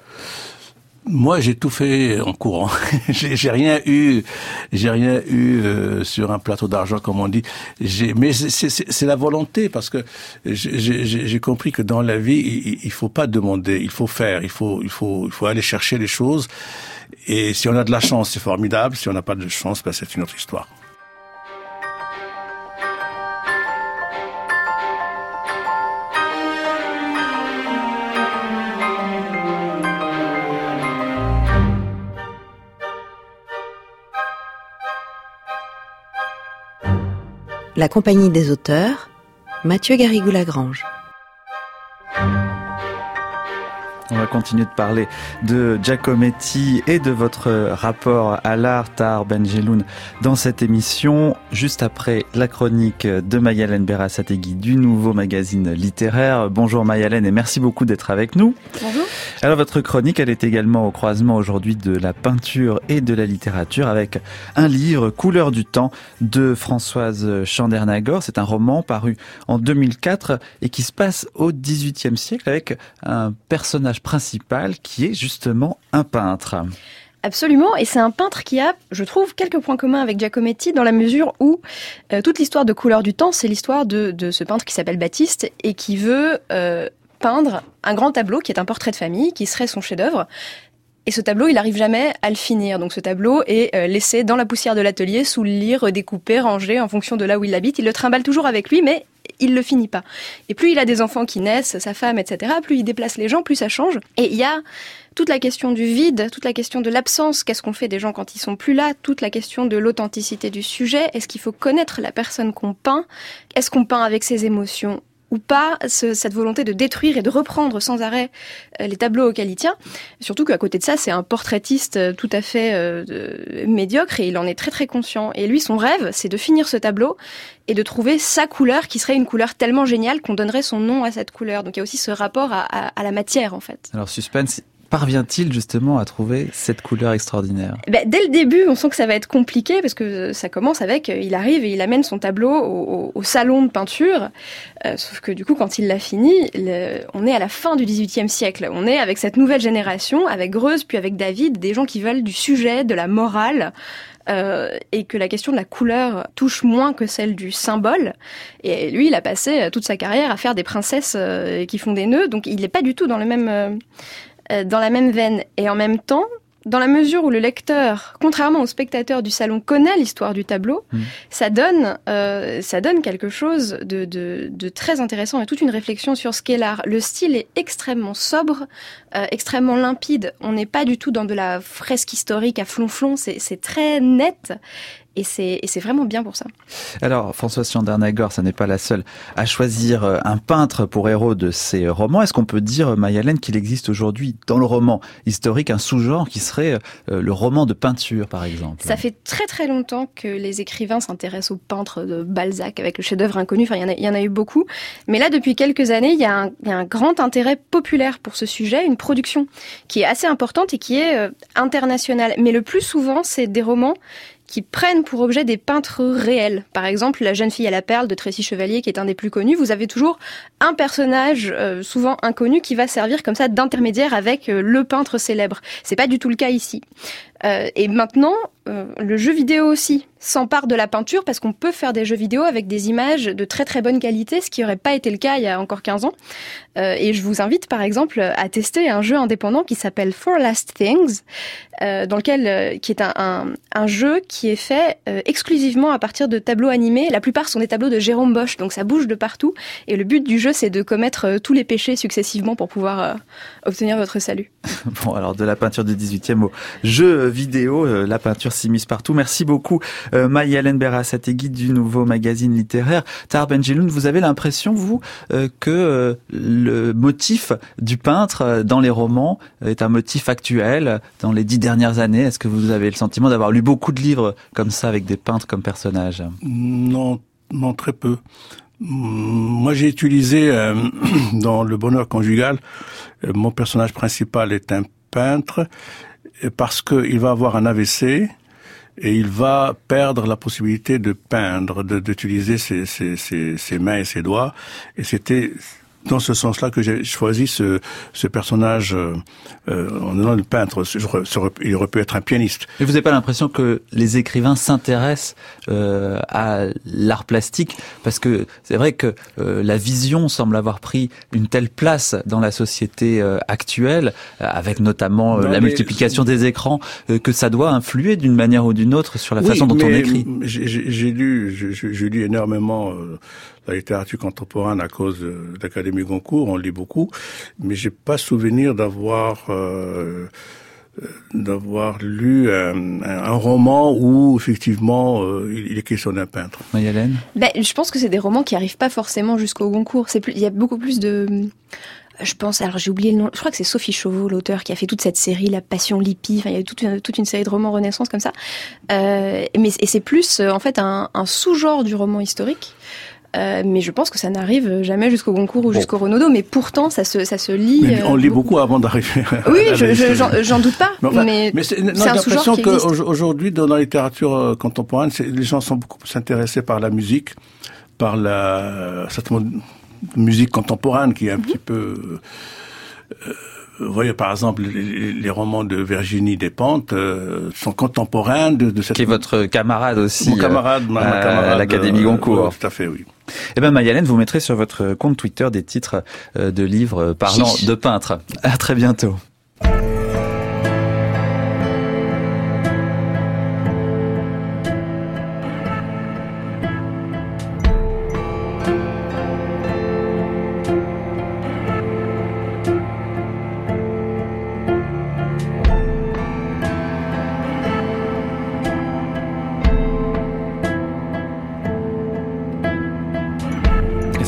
Moi, j'ai tout fait en courant. j'ai, j'ai rien eu, j'ai rien eu euh, sur un plateau d'argent, comme on dit. J'ai, mais c'est, c'est, c'est la volonté, parce que j'ai, j'ai, j'ai compris que dans la vie, il, il faut pas demander, il faut faire, il faut, il faut, il faut aller chercher les choses. Et si on a de la chance, c'est formidable. Si on n'a pas de chance, ben c'est une autre histoire. La Compagnie des auteurs, Mathieu Garrigou-Lagrange. On va continuer de parler de Giacometti et de votre rapport à l'art, Tahar Benjeloun, dans cette émission, juste après la chronique de Mayalène Berasategui du Nouveau Magazine Littéraire. Bonjour Mayalène et merci beaucoup d'être avec nous. Bonjour. Alors votre chronique, elle est également au croisement aujourd'hui de la peinture et de la littérature avec un livre, Couleurs du temps, de Françoise Chandernagor. C'est un roman paru en deux mille quatre et qui se passe au dix-huitième siècle avec un personnage principal qui est justement un peintre. Absolument, et c'est un peintre qui a, je trouve, quelques points communs avec Giacometti dans la mesure où euh, toute l'histoire de Couleurs du temps, c'est l'histoire de, de ce peintre qui s'appelle Baptiste et qui veut euh, peindre un grand tableau qui est un portrait de famille, qui serait son chef-d'œuvre. Et ce tableau, il n'arrive jamais à le finir. Donc ce tableau est euh, laissé dans la poussière de l'atelier, sous le lit, redécoupé, rangé en fonction de là où il habite. Il le trimballe toujours avec lui, mais il le finit pas. Et plus il a des enfants qui naissent, sa femme, et cetera, plus il déplace les gens, plus ça change. Et il y a toute la question du vide, toute la question de l'absence, qu'est-ce qu'on fait des gens quand ils sont plus là, toute la question de l'authenticité du sujet, est-ce qu'il faut connaître la personne qu'on peint, est-ce qu'on peint avec ses émotions ou pas, ce, cette volonté de détruire et de reprendre sans arrêt euh, les tableaux auxquels il tient. Surtout qu'à côté de ça, c'est un portraitiste euh, tout à fait euh, de, médiocre et il en est très très conscient. Et lui, son rêve, c'est de finir ce tableau et de trouver sa couleur qui serait une couleur tellement géniale qu'on donnerait son nom à cette couleur. Donc il y a aussi ce rapport à, à, à la matière, en fait. Alors, suspense... Parvient-il justement à trouver cette couleur extraordinaire ? Ben, dès le début, on sent que ça va être compliqué parce que ça commence avec, il arrive et il amène son tableau au, au, au salon de peinture. Euh, sauf que du coup, quand il l'a fini, le, on est à la fin du dix-huitième siècle. On est avec cette nouvelle génération, avec Greuze puis avec David, des gens qui veulent du sujet, de la morale. Euh, et que la question de la couleur touche moins que celle du symbole. Et lui, il a passé toute sa carrière à faire des princesses euh, qui font des nœuds, donc il n'est pas du tout dans le même... Euh, dans la même veine. Et en même temps, dans la mesure où le lecteur, contrairement au spectateur du salon, connaît l'histoire du tableau, mmh. ça donne, euh, ça donne quelque chose de, de, de très intéressant et toute une réflexion sur ce qu'est l'art. Le style est extrêmement sobre, euh, extrêmement limpide. On n'est pas du tout dans de la fresque historique à flonflon, c'est, c'est très net. Et c'est, et c'est vraiment bien pour ça. Alors, Françoise Chandernagor, ça n'est pas la seule à choisir un peintre pour héros de ses romans. Est-ce qu'on peut dire, Maya-Hélène, qu'il existe aujourd'hui dans le roman historique un sous-genre qui serait le roman de peinture, par exemple ? Ça fait très très longtemps que les écrivains s'intéressent aux peintres de Balzac avec le chef-d'œuvre inconnu. Enfin, il y en a, il y en a eu beaucoup. Mais là, depuis quelques années, il y a un, il y a un grand intérêt populaire pour ce sujet, une production qui est assez importante et qui est euh, internationale. Mais le plus souvent, c'est des romans qui prennent pour objet des peintres réels. Par exemple, La jeune fille à la perle de Tracy Chevalier, qui est un des plus connus. Vous avez toujours un personnage, euh, souvent inconnu, qui va servir comme ça d'intermédiaire avec euh, le peintre célèbre. C'est pas du tout le cas ici. Euh, et maintenant, euh, le jeu vidéo aussi s'empare de la peinture parce qu'on peut faire des jeux vidéo avec des images de très très bonne qualité, ce qui n'aurait pas été le cas il y a encore quinze ans. Euh, et je vous invite par exemple à tester un jeu indépendant qui s'appelle Four Last Things, euh, dans lequel, euh, qui est un, un, un jeu qui est fait euh, exclusivement à partir de tableaux animés. La plupart sont des tableaux de Jérôme Bosch, donc ça bouge de partout. Et le but du jeu, c'est de commettre euh, tous les péchés successivement pour pouvoir euh, obtenir votre salut. Bon, alors de la peinture du dix-huitième au jeu vidéo, euh, la peinture s'immisce partout. Merci beaucoup euh, Maya-Hélène Berasategui du Nouveau Magazine Littéraire. Tahar Benjeloun, vous avez l'impression, vous, euh, que euh, le motif du peintre euh, dans les romans est un motif actuel dans les dix dernières années ? Est-ce que vous avez le sentiment d'avoir lu beaucoup de livres comme ça avec des peintres comme personnages ? Non, non, très peu. Moi, j'ai utilisé euh, dans Le Bonheur conjugal, euh, mon personnage principal est un peintre parce qu'il va avoir un A V C et il va perdre la possibilité de peindre, de, d'utiliser ses, ses, ses, ses mains et ses doigts. Et c'était dans ce sens-là que j'ai choisi ce, ce personnage euh, en donnant le peintre. Il aurait pu être un pianiste. Et vous n'avez pas l'impression que les écrivains s'intéressent euh, à l'art plastique ? Parce que c'est vrai que euh, la vision semble avoir pris une telle place dans la société euh, actuelle, avec notamment euh, non, la multiplication des écrans, euh, que ça doit influer d'une manière ou d'une autre sur la oui, façon dont on écrit. J'ai, j'ai lu, j'ai, j'ai lu énormément euh, la littérature contemporaine à cause de l'Académie Goncourt, on lit beaucoup, mais j'ai pas souvenir d'avoir euh, d'avoir lu un, un roman où effectivement euh, il est question d'un peintre. Maya-Hélène ? Ben, je pense que c'est des romans qui arrivent pas forcément jusqu'au Goncourt. C'est plus, il y a beaucoup plus de, je pense, alors j'ai oublié le nom, je crois que c'est Sophie Chauveau, l'auteur, qui a fait toute cette série, La Passion Lippi, enfin il y a eu toute une, toute une série de romans Renaissance comme ça. Euh, mais et c'est plus en fait un, un sous-genre du roman historique. Euh, mais je pense que ça n'arrive jamais jusqu'au Goncourt ou bon. jusqu'au Renaudot, mais pourtant ça se ça se lit. Mais on euh, lit beaucoup. beaucoup avant d'arriver. À oui, je, je, j'en, j'en doute pas. Mais, enfin, mais, mais c'est, non, c'est j'ai l'impression qu'aujourd'hui, dans la littérature contemporaine, c'est, les gens sont beaucoup plus intéressés par la musique, par la certainement musique contemporaine qui est un mm-hmm. petit peu. Euh, Vous voyez, par exemple, les, les romans de Virginie Despentes euh, sont contemporains de, de cette... Qui est votre camarade aussi. Mon camarade, euh, ma, ma camarade. À l'Académie Goncourt. Euh, tout à fait, oui. Eh ben, Maya-Hélène, vous mettrez sur votre compte Twitter des titres de livres parlant Chiche. de peintres. À très bientôt.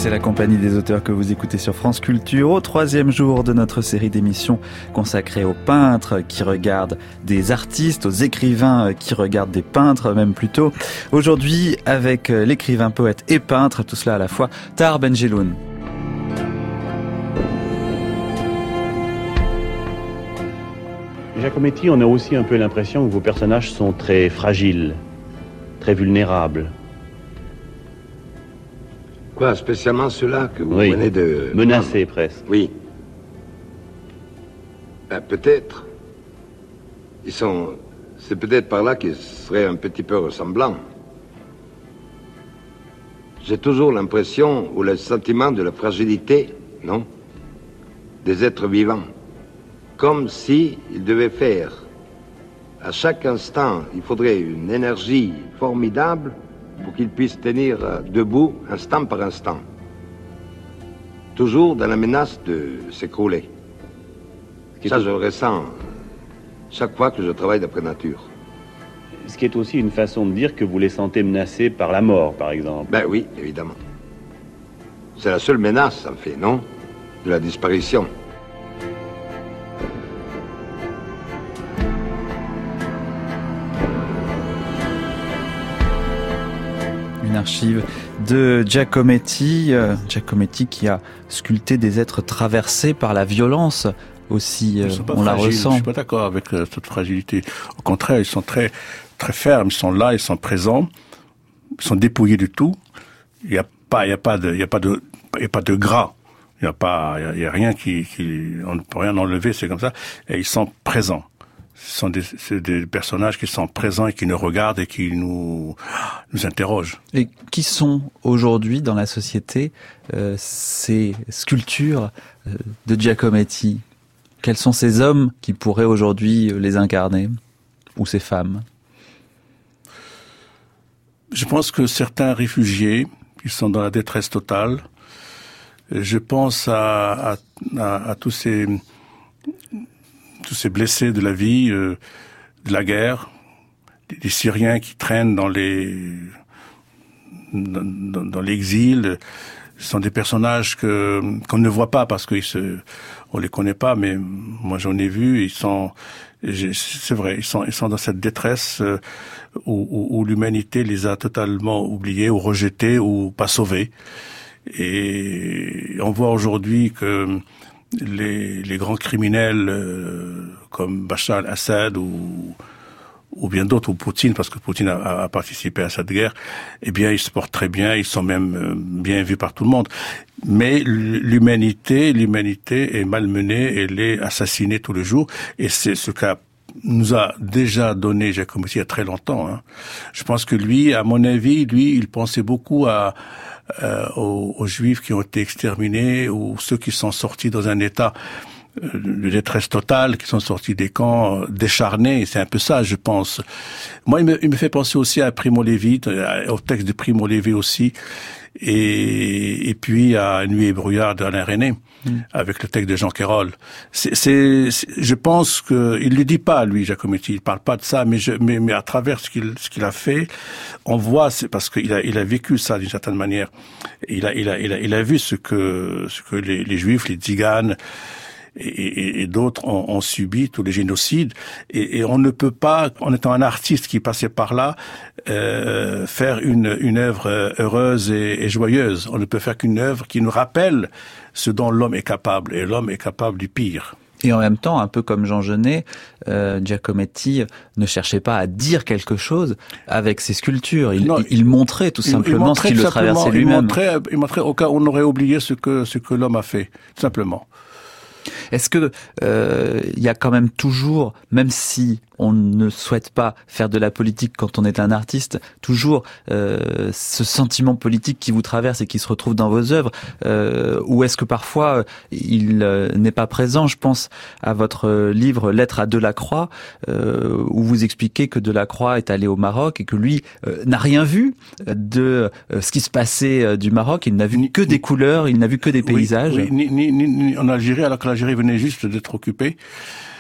C'est la compagnie des auteurs que vous écoutez sur France Culture au troisième jour de notre série d'émissions consacrée aux peintres qui regardent des artistes, aux écrivains qui regardent des peintres même plutôt. Aujourd'hui avec l'écrivain, poète et peintre, tout cela à la fois, Tahar Benjeloun. Giacometti, on a aussi un peu l'impression que vos personnages sont très fragiles, très vulnérables. Quoi, spécialement ceux-là que vous oui. venez de... Menacés presque. Oui. Ben, peut-être. Ils sont... C'est peut-être par là qu'ils seraient un petit peu ressemblants. J'ai toujours l'impression, ou le sentiment de la fragilité, non, des êtres vivants. Comme si ils devaient faire, à chaque instant, il faudrait une énergie formidable pour qu'ils puissent tenir debout instant par instant. Toujours dans la menace de s'écrouler. Ça, je le ressens chaque fois que je travaille d'après nature. Ce qui est aussi une façon de dire que vous les sentez menacés par la mort, par exemple. Ben oui, évidemment. C'est la seule menace, en fait, non? De la disparition. Une archive de Giacometti, euh, Giacometti qui a sculpté des êtres traversés par la violence aussi, euh, on la ressent. Je suis pas d'accord avec euh, cette fragilité. Au contraire, ils sont très très fermes, ils sont là, ils sont présents, ils sont dépouillés de tout. Il y a pas, il y a pas de, il y a pas de, il y a pas de gras. Il y a pas, il y a, il y a rien qui, qui, on ne peut rien enlever, c'est comme ça. Et ils sont présents. Ce sont des, c'est des personnages qui sont présents et qui nous regardent et qui nous, nous interrogent. Et qui sont aujourd'hui dans la société euh, ces sculptures euh, de Giacometti? Quels sont ces hommes qui pourraient aujourd'hui les incarner? Ou ces femmes? Je pense que certains réfugiés qui sont dans la détresse totale, je pense à, à, à, à tous ces... tous ces blessés de la vie, euh, de la guerre, des, des Syriens qui traînent dans les dans, dans, dans l'exil. Ce sont des personnages que qu'on ne voit pas parce qu'ils se on les connaît pas, mais moi j'en ai vu. Ils sont, c'est vrai, ils sont ils sont dans cette détresse euh, où, où, où l'humanité les a totalement oubliés ou rejetés ou pas sauvés. Et on voit aujourd'hui que les, les grands criminels euh, comme Bachar al-Assad ou, ou bien d'autres, ou Poutine, parce que Poutine a, a participé à cette guerre, eh bien, ils se portent très bien, ils sont même euh, bien vus par tout le monde. Mais l'humanité, l'humanité est malmenée, elle est assassinée tous les jours, et c'est ce qu'a nous a déjà donné Giacometti il y a très longtemps. Hein. Je pense que lui, à mon avis, lui, il pensait beaucoup à Euh, aux, aux Juifs qui ont été exterminés ou ceux qui sont sortis dans un état euh, de détresse totale, qui sont sortis des camps euh, décharnés. C'est un peu ça, je pense. Moi, il me, il me fait penser aussi à Primo Levi, au texte de Primo Levi aussi, et, et puis à Nuit et brouillard d'Alain René, mmh. avec le texte de Jean Quérol. C'est, c'est, c'est, je pense que il le dit pas, lui, Giacometti, il parle pas de ça, mais, je, mais, mais à travers ce qu'il, ce qu'il a fait, on voit, c'est parce qu'il a, il a vécu ça d'une certaine manière. Il a, il a, il a, il a vu ce que, ce que les, les Juifs, les Tziganes, et, et, et d'autres ont, ont subi tous les génocides, et, et on ne peut pas, en étant un artiste qui passait par là, euh, faire une, une œuvre heureuse et, et joyeuse. On ne peut faire qu'une œuvre qui nous rappelle ce dont l'homme est capable, et l'homme est capable du pire. Et en même temps, un peu comme Jean Genet, euh, Giacometti ne cherchait pas à dire quelque chose avec ses sculptures. Il, non, il montrait tout simplement il montrait ce qui le traversait lui-même. Il montrait, il montrait au cas où on aurait oublié ce que, ce que l'homme a fait, tout simplement. Est-ce que euh, il y a quand même toujours, même si on ne souhaite pas faire de la politique quand on est un artiste, toujours euh, ce sentiment politique qui vous traverse et qui se retrouve dans vos œuvres, euh, ou est-ce que parfois il euh, n'est pas présent? Je pense à votre livre Lettre à Delacroix, euh, où vous expliquez que Delacroix est allé au Maroc et que lui euh, n'a rien vu de euh, ce qui se passait euh, du Maroc. Il n'a vu ni, que des ni, couleurs, il n'a vu que des paysages. Oui, oui, ni, ni, ni en Algérie, alors que l'Algérie venait juste d'être occupée.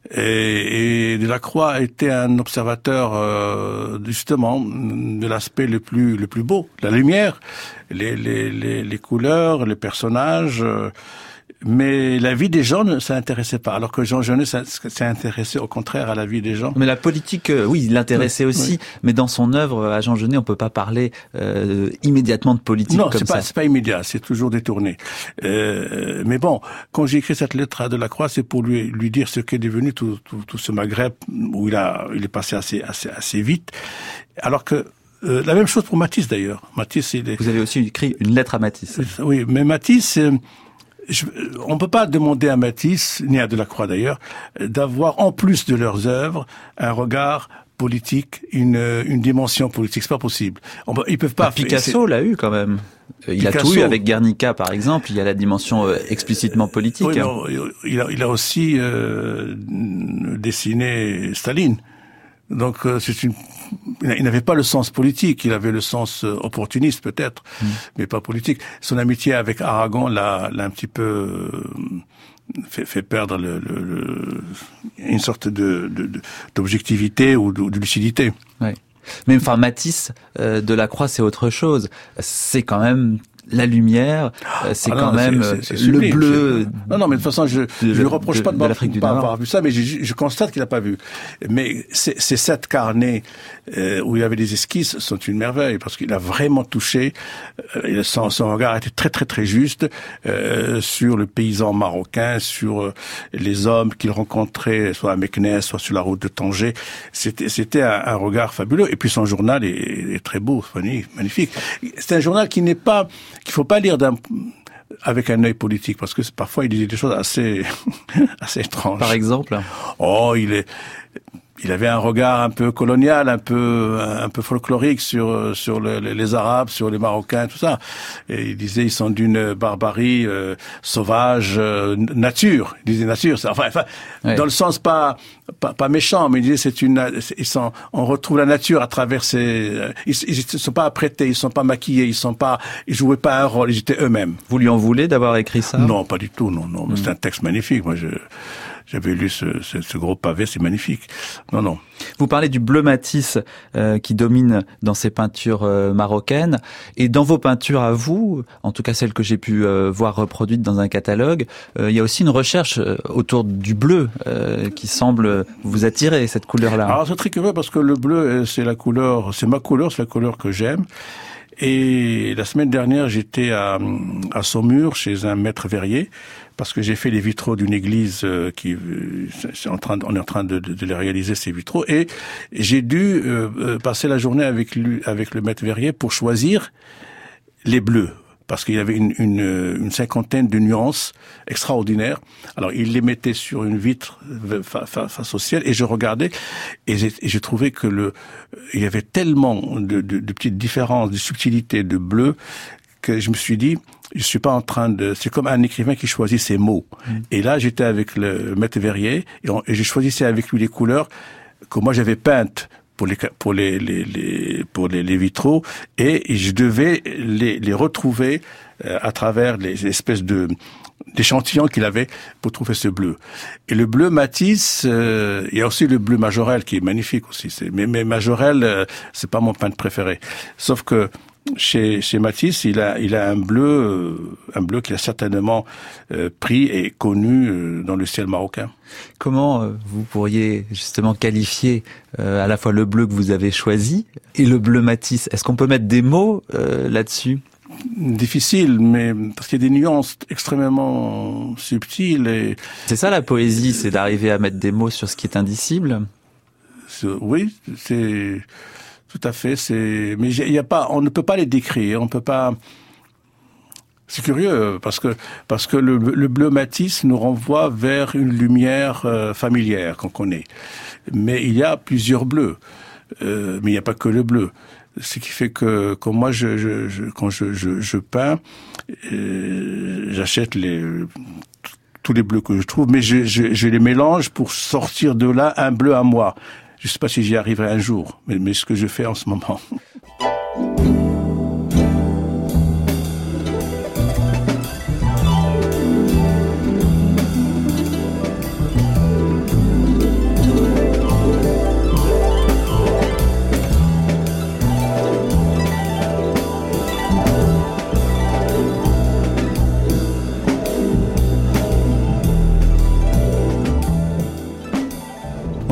Et, et Delacroix était un observateur euh, justement de l'aspect le plus le plus beau, la lumière, les les les, les couleurs, les personnages. Euh, Mais la vie des gens ne s'intéressait pas, alors que Jean Genet s'est intéressé au contraire à la vie des gens. Mais la politique, euh, oui, il l'intéressait oui, aussi, oui. mais dans son œuvre, à Jean Genet, on peut pas parler euh, immédiatement de politique non, comme c'est ça. pas, c'est pas immédiat, c'est toujours détourné. Euh, mais bon, quand j'ai écrit cette lettre à Delacroix, c'est pour lui lui dire ce qu'est devenu tout, tout, tout ce Maghreb où il a, il est passé assez, assez, assez vite, alors que euh, la même chose pour Matisse d'ailleurs. Matisse, il est... Vous avez aussi écrit une lettre à Matisse. Oui, mais Matisse. Euh, Je, on ne peut pas demander à Matisse, ni à Delacroix d'ailleurs, d'avoir en plus de leurs œuvres un regard politique, une, une dimension politique. C'est pas possible. On, ils peuvent pas. Ah, Picasso l'a eu quand même. Il Picasso, a tout eu avec Guernica, par exemple. Il y a la dimension euh, explicitement politique. Oui, hein. non, il, a, il a aussi euh, dessiné Staline. Donc euh, c'est une, il n'avait pas le sens politique, il avait le sens euh, opportuniste peut-être, mmh. mais pas politique. Son amitié avec Aragon l'a, l'a un petit peu euh, fait, fait perdre le, le, le, une sorte de, de, de d'objectivité ou de, de lucidité. Ouais. Mais enfin Matisse, euh, Delacroix, c'est autre chose. C'est quand même la lumière, c'est ah quand non, même c'est, c'est, c'est le sublime, bleu. C'est... Non, non, mais de toute façon, je ne lui reproche de, pas de, de, de pas avoir vu ça, mais je, je constate qu'il n'a pas vu. Mais ces, ces sept carnets euh, où il y avait des esquisses sont une merveille, parce qu'il a vraiment touché, euh, son, son regard était très, très, très juste euh, sur le paysan marocain, sur euh, les hommes qu'il rencontrait, soit à Meknès, soit sur la route de Tanger. C'était, c'était un, un regard fabuleux. Et puis son journal est, est très beau, magnifique. C'est un journal qui n'est pas... qu'il faut pas lire d'un, avec un œil politique, parce que parfois il dit des choses assez, assez étranges. Par exemple? Oh, il est, il avait un regard un peu colonial, un peu, un peu folklorique sur, sur le, les Arabes, sur les Marocains, tout ça. Et il disait, ils sont d'une barbarie euh, sauvage, euh, nature. Il disait nature, enfin, enfin ouais. Dans le sens pas, pas, pas méchant, mais il disait, c'est une, ils sont, on retrouve la nature à travers ces, ils, ils sont pas apprêtés, ils sont pas maquillés, ils sont pas, ils jouaient pas un rôle, ils étaient eux-mêmes. Vous lui en voulez d'avoir écrit ça? Non, pas du tout, non, non. Mmh. C'est un texte magnifique, moi je, J'avais lu ce, ce, ce gros pavé, c'est magnifique. Non, non. Vous parlez du bleu Matisse euh, qui domine dans ces peintures euh, marocaines. Et dans vos peintures à vous, en tout cas celles que j'ai pu euh, voir reproduites dans un catalogue, euh, il y a aussi une recherche euh, autour du bleu euh, qui semble vous attirer, cette couleur-là. Alors c'est très curieux parce que le bleu, c'est la couleur, c'est ma couleur, c'est la couleur que j'aime. Et la semaine dernière, j'étais à, à Saumur chez un maître verrier parce que j'ai fait les vitraux d'une église euh, qui, c'est en train, de, on est en train de, de, de les réaliser ces vitraux et j'ai dû euh, passer la journée avec lui, avec le maître verrier pour choisir les bleus. Parce qu'il y avait une, une, une cinquantaine de nuances extraordinaires. Alors, il les mettait sur une vitre face au ciel et je regardais et j'ai, et j'ai trouvé que le, il y avait tellement de, de, de petites différences, de subtilités, de bleu que je me suis dit, je suis pas en train de, c'est comme un écrivain qui choisit ses mots. Mmh. Et là, j'étais avec le maître verrier et, on, et je choisissais avec lui les couleurs que moi j'avais peintes pour les pour les les, les pour les, les vitraux et je devais les les retrouver euh, à travers les espèces de d'échantillons qu'il avait pour trouver ce bleu. Et le bleu Matisse, euh, il y a aussi le bleu Majorelle qui est magnifique aussi. C'est, mais, mais Majorelle, euh, c'est pas mon peintre préféré. Sauf que chez chez Matisse, il a il a un bleu euh, un bleu qu'il a certainement euh, pris et connu euh, dans le ciel marocain. Comment euh, vous pourriez justement qualifier euh, à la fois le bleu que vous avez choisi et le bleu Matisse? Est-ce qu'on peut mettre des mots euh, là-dessus? Difficile, mais parce qu'il y a des nuances extrêmement subtiles et c'est ça la poésie, c'est d'arriver à mettre des mots sur ce qui est indicible. C'est, oui, c'est tout à fait. C'est mais il y a pas, on ne peut pas les décrire, on peut pas. C'est curieux parce que parce que le, le bleu Matisse nous renvoie vers une lumière euh, familière qu'on connaît, mais il y a plusieurs bleus, euh, mais il n'y a pas que le bleu. Ce qui fait que quand moi je, je, je quand je, je, je peins, euh, j'achète les tous les bleus que je trouve, mais je, je, je les mélange pour sortir de là un bleu à moi. Je ne sais pas si j'y arriverai un jour, mais, mais ce que je fais en ce moment.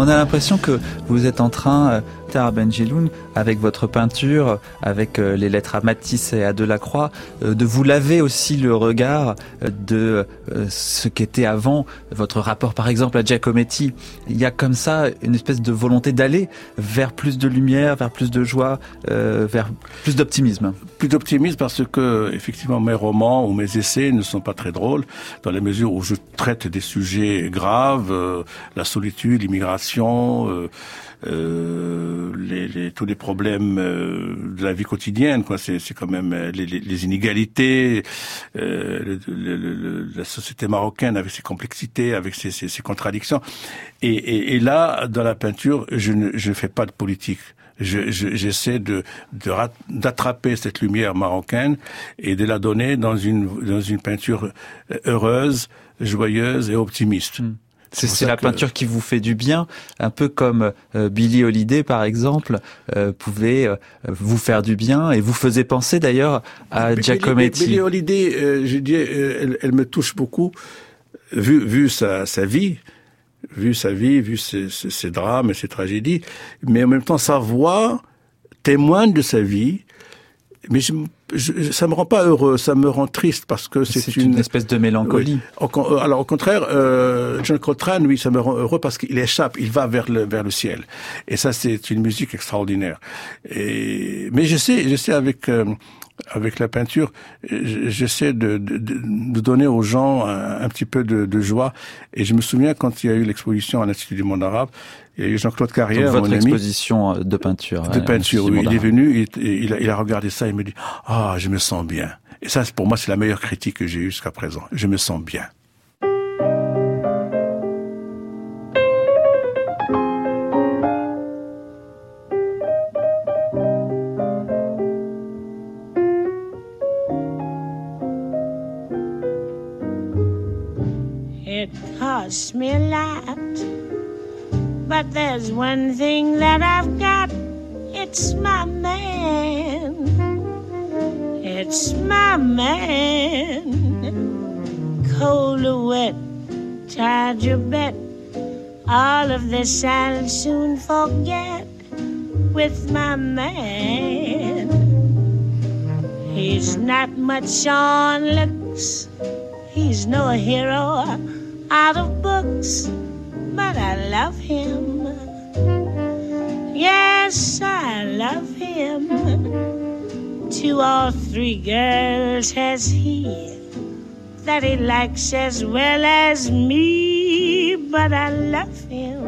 On a l'impression que vous êtes en train, Tahar Benjeloun, avec votre peinture, avec les lettres à Matisse et à Delacroix, de vous laver aussi le regard de ce qu'était avant votre rapport, par exemple, à Giacometti. Il y a comme ça une espèce de volonté d'aller vers plus de lumière, vers plus de joie, euh, vers plus d'optimisme. Plus d'optimisme parce que, effectivement, mes romans ou mes essais ne sont pas très drôles, dans la mesure où je traite des sujets graves, euh, la solitude, l'immigration, euh, euh, les, les, tous les problèmes euh, de la vie quotidienne, quoi. C'est, c'est quand même les, les, les inégalités, euh, le, le, le, la société marocaine avec ses complexités, avec ses, ses, ses contradictions. Et, et, et là, dans la peinture, je ne, je ne fais pas de politique. Je, je, j'essaie de, de d'attraper cette lumière marocaine et de la donner dans une dans une peinture heureuse, joyeuse et optimiste. Mmh. C'est, c'est, c'est la que... peinture qui vous fait du bien, un peu comme euh, Billie Holiday, par exemple, euh, pouvait euh, vous faire du bien et vous faisait penser d'ailleurs à Billie, Giacometti. Billie Holiday, euh, je dis, euh, elle, elle me touche beaucoup, vu vu sa, sa vie, vu sa vie, vu ses, ses, ses drames et ses tragédies, mais en même temps sa voix témoigne de sa vie. Mais je, je, ça me rend pas heureux, ça me rend triste parce que c'est, c'est une... une espèce de mélancolie. Oui. Alors au contraire, euh, John Coltrane, oui, ça me rend heureux parce qu'il échappe, il va vers le vers le ciel. Et ça, c'est une musique extraordinaire. Et mais je sais, je sais avec euh, avec la peinture, j'essaie de, de, de donner aux gens un, un petit peu de, de joie. Et je me souviens quand il y a eu l'exposition à l'Institut du monde arabe. Et Jean-Claude Carrière, donc votre mon ami, exposition de peinture. De peinture, oui. Il est venu, il, il, a, il a regardé ça, il me dit « Ah, je me sens bien ». Et ça, pour moi, c'est la meilleure critique que j'ai eue jusqu'à présent. Je me sens bien. It costs me a lot. But there's one thing that I've got, it's my man, it's my man. Cold or wet, tied your bet, all of this I'll soon forget with my man. He's not much on looks, he's no hero out of books, but I love him. Yes, I love him. Two or three girls has he that he likes as well as me, but I love him.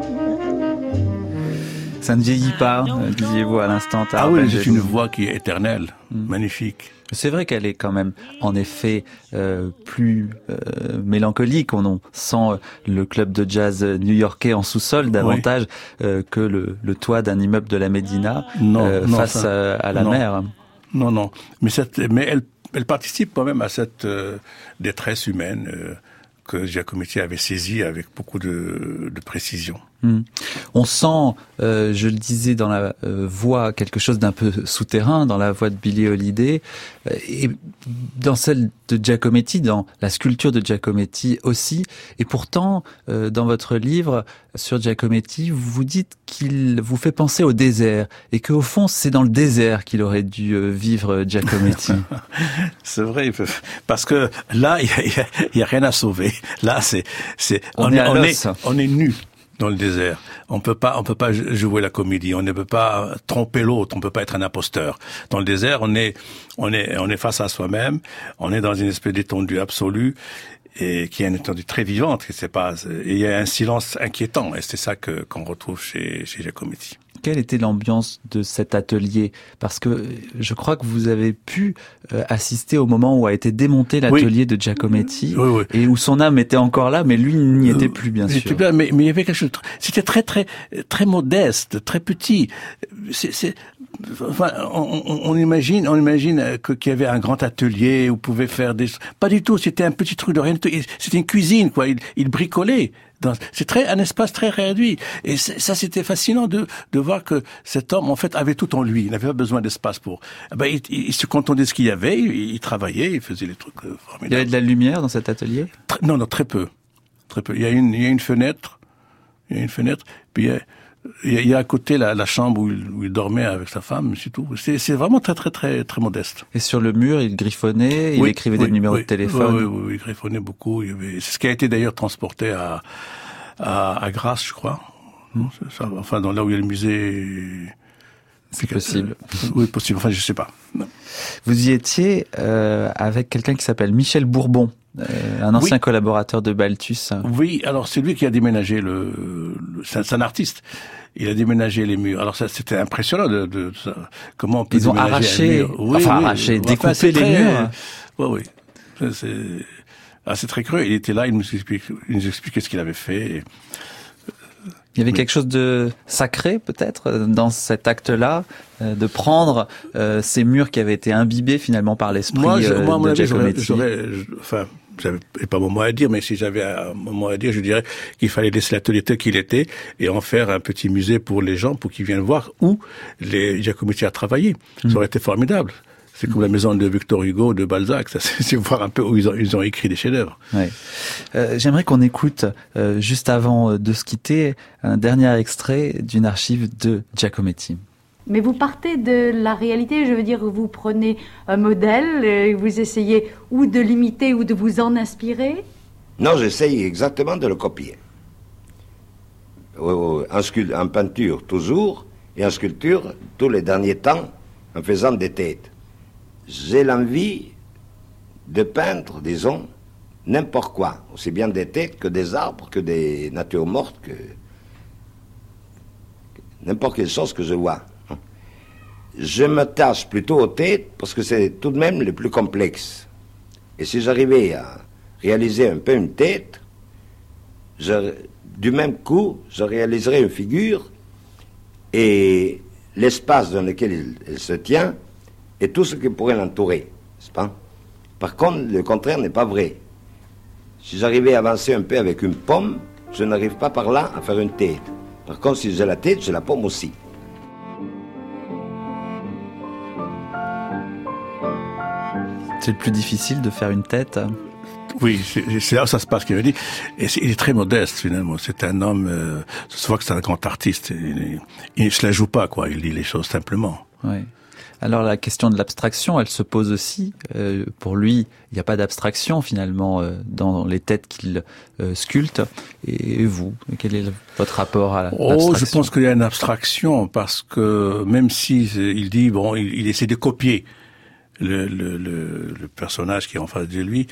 Ça ne vieillit pas, disiez-vous à l'instant. Ah oui, c'est une voix qui est éternelle, mmh. magnifique. C'est vrai qu'elle est quand même, en effet, euh, plus euh, mélancolique. On sent le club de jazz new-yorkais en sous-sol davantage oui. euh, que le, le toit d'un immeuble de la Médina non, euh, non, face ça, à, à la non. mer. Non, non. Mais, cette, mais elle, elle participe quand même à cette euh, détresse humaine euh, que Giacometti avait saisie avec beaucoup de, de précision. Mmh. On sent, euh, je le disais, dans la euh, voix quelque chose d'un peu souterrain, dans la voix de Billie Holiday, euh, et dans celle de Giacometti, dans la sculpture de Giacometti aussi. Et pourtant, euh, dans votre livre sur Giacometti, vous vous dites qu'il vous fait penser au désert, et qu'au fond, c'est dans le désert qu'il aurait dû euh, vivre Giacometti. C'est vrai, parce que là, il y a, y a rien à sauver. Là, c'est, c'est, on, on est, on est, on est nu. Dans le désert, on peut pas, on peut pas jouer la comédie, on ne peut pas tromper l'autre, on peut pas être un imposteur. Dans le désert, on est, on est, on est face à soi-même, on est dans une espèce d'étendue absolue et qui est une étendue très vivante. Et c'est pas, et il y a un silence inquiétant et c'est ça que qu'on retrouve chez chez Giacometti. Quelle était l'ambiance de cet atelier ? Parce que je crois que vous avez pu euh, assister au moment où a été démonté l'atelier oui. de Giacometti oui, oui. et où son âme était encore là, mais lui n'y était plus, bien il sûr. Bien, mais, mais il y avait quelque chose. C'était très, très, très modeste, très petit. C'est, c'est, enfin, on, on, on imagine, on imagine que, qu'il y avait un grand atelier où on pouvait faire des. Pas du tout. C'était un petit truc de rien. C'était une cuisine, quoi. Il, il bricolait. Dans, c'est très un espace très réduit et ça c'était fascinant de de voir que cet homme en fait avait tout en lui, il n'avait pas besoin d'espace pour ben, il, il se contentait de ce qu'il y avait, il, il travaillait, il faisait les trucs euh, formidables. Il y avait de la lumière dans cet atelier ? Très, non non très peu très peu il y a une il y a une fenêtre il y a une fenêtre, puis il y a, il y a à côté la, la chambre où il, où il dormait avec sa femme, c'est tout. C'est, c'est vraiment très, très, très, très modeste. Et sur le mur, il griffonnait, il oui, écrivait oui, des numéros oui, de téléphone. Oui, oui, oui, il griffonnait beaucoup. Il avait, c'est ce qui a été d'ailleurs transporté à, à, à Grasse, je crois. Hmm. C'est ça, enfin, dans là où il y a le musée. C'est possible. Euh, oui, possible. Enfin, je sais pas. Non. Vous y étiez euh, avec quelqu'un qui s'appelle Michel Bourbon. Euh, un ancien oui. collaborateur de Balthus. Oui, alors c'est lui qui a déménagé le, le c'est, un, c'est un artiste. Il a déménagé les murs. Alors ça, c'était impressionnant de, de, de ça. Comment on peut Ils ont arraché, oui, enfin oui, arraché, oui. découpé enfin, les très, murs. Oui, oui. C'est, c'est, ah, c'est très creux. Il était là, il nous expliquait, il nous expliquait ce qu'il avait fait. Et, il y avait quelque chose de sacré, peut-être, dans cet acte-là, euh, de prendre euh, ces murs qui avaient été imbibés finalement par l'esprit moi, je, euh, moi, de avis, Giacometti. J'aurais, j'aurais, enfin, j'avais pas mon mot à dire, mais si j'avais un mot à dire, je dirais qu'il fallait laisser l'atelier tel qu'il était et en faire un petit musée pour les gens, pour qu'ils viennent voir où les Giacometti a travaillé. Mmh. Ça aurait été formidable. C'est comme la maison de Victor Hugo, de Balzac. Ça, c'est, c'est voir un peu où ils ont, ils ont écrit des chefs-d'œuvre. Ouais. Euh, j'aimerais qu'on écoute, euh, juste avant de se quitter, un dernier extrait d'une archive de Giacometti. Mais vous partez de la réalité, je veux dire, vous prenez un modèle, et vous essayez ou de l'imiter ou de vous en inspirer? Non, j'essaye exactement de le copier. En, sculpt- en peinture, toujours, et en sculpture, tous les derniers temps, en faisant des têtes. J'ai l'envie de peindre, disons, n'importe quoi, aussi bien des têtes que des arbres, que des natures mortes, que, que n'importe quelle chose que je vois. Je m'attache plutôt aux têtes parce que c'est tout de même le plus complexe. Et si j'arrivais à réaliser un peu une tête, je, du même coup, je réaliserais une figure et l'espace dans lequel il, il se tient et tout ce qui pourrait l'entourer, n'est-ce pas? Par contre, le contraire n'est pas vrai. Si j'arrivais à avancer un peu avec une pomme, je n'arrive pas par là à faire une tête. Par contre, si j'ai la tête, j'ai la pomme aussi. C'est le plus difficile de faire une tête. Oui, c'est, c'est là où ça se passe, qu'il veut dire. Et c'est, il est très modeste, finalement. C'est un homme, euh, ça se voit que c'est un grand artiste. Il, il ne se la joue pas, quoi. Il dit les choses simplement. Oui. Alors la question de l'abstraction, elle se pose aussi. Euh, pour lui, il n'y a pas d'abstraction finalement euh, dans les têtes qu'il euh, sculpte. Et, et vous, quel est votre rapport à l'abstraction? Oh, je pense qu'il y a une abstraction parce que même si il dit bon, il, il essaie de copier le, le, le, le personnage qui est en face de lui.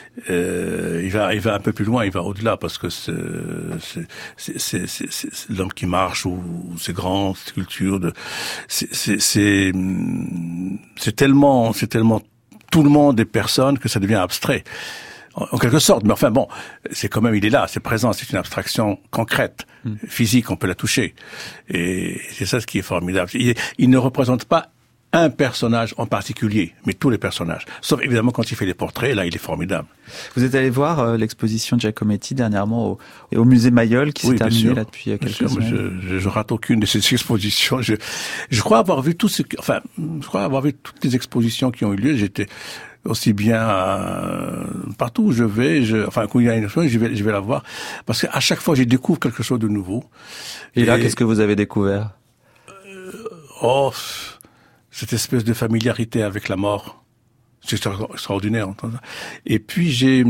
Euh, il va, il va un peu plus loin, il va au-delà parce que c'est, c'est, c'est, c'est, c'est, c'est l'homme qui marche ou, ou ces grandes sculptures de, c'est, c'est, c'est, c'est tellement, c'est tellement tout le monde est personne que ça devient abstrait. En, en quelque sorte, mais enfin bon, c'est quand même, il est là, c'est présent, c'est une abstraction concrète, mmh. physique, on peut la toucher. Et c'est ça ce qui est formidable. Il, il ne représente pas un personnage en particulier, mais tous les personnages. Sauf évidemment quand il fait les portraits, là il est formidable. Vous êtes allé voir euh, l'exposition Giacometti dernièrement au, au musée Mayol qui oui, s'est terminée là depuis quelques sûr, semaines. Je, je, je rate aucune de ces expositions. Je, je crois avoir vu tout ce, enfin, je crois avoir vu toutes les expositions qui ont eu lieu. J'étais aussi bien euh, partout où je vais, je, enfin quand il y a une exposition, je vais, je vais la voir parce qu'à chaque fois je découvre quelque chose de nouveau. Et, Et là, qu'est-ce que vous avez découvert? euh, Oh. Cette espèce de familiarité avec la mort, c'est extraordinaire. Et puis j'ai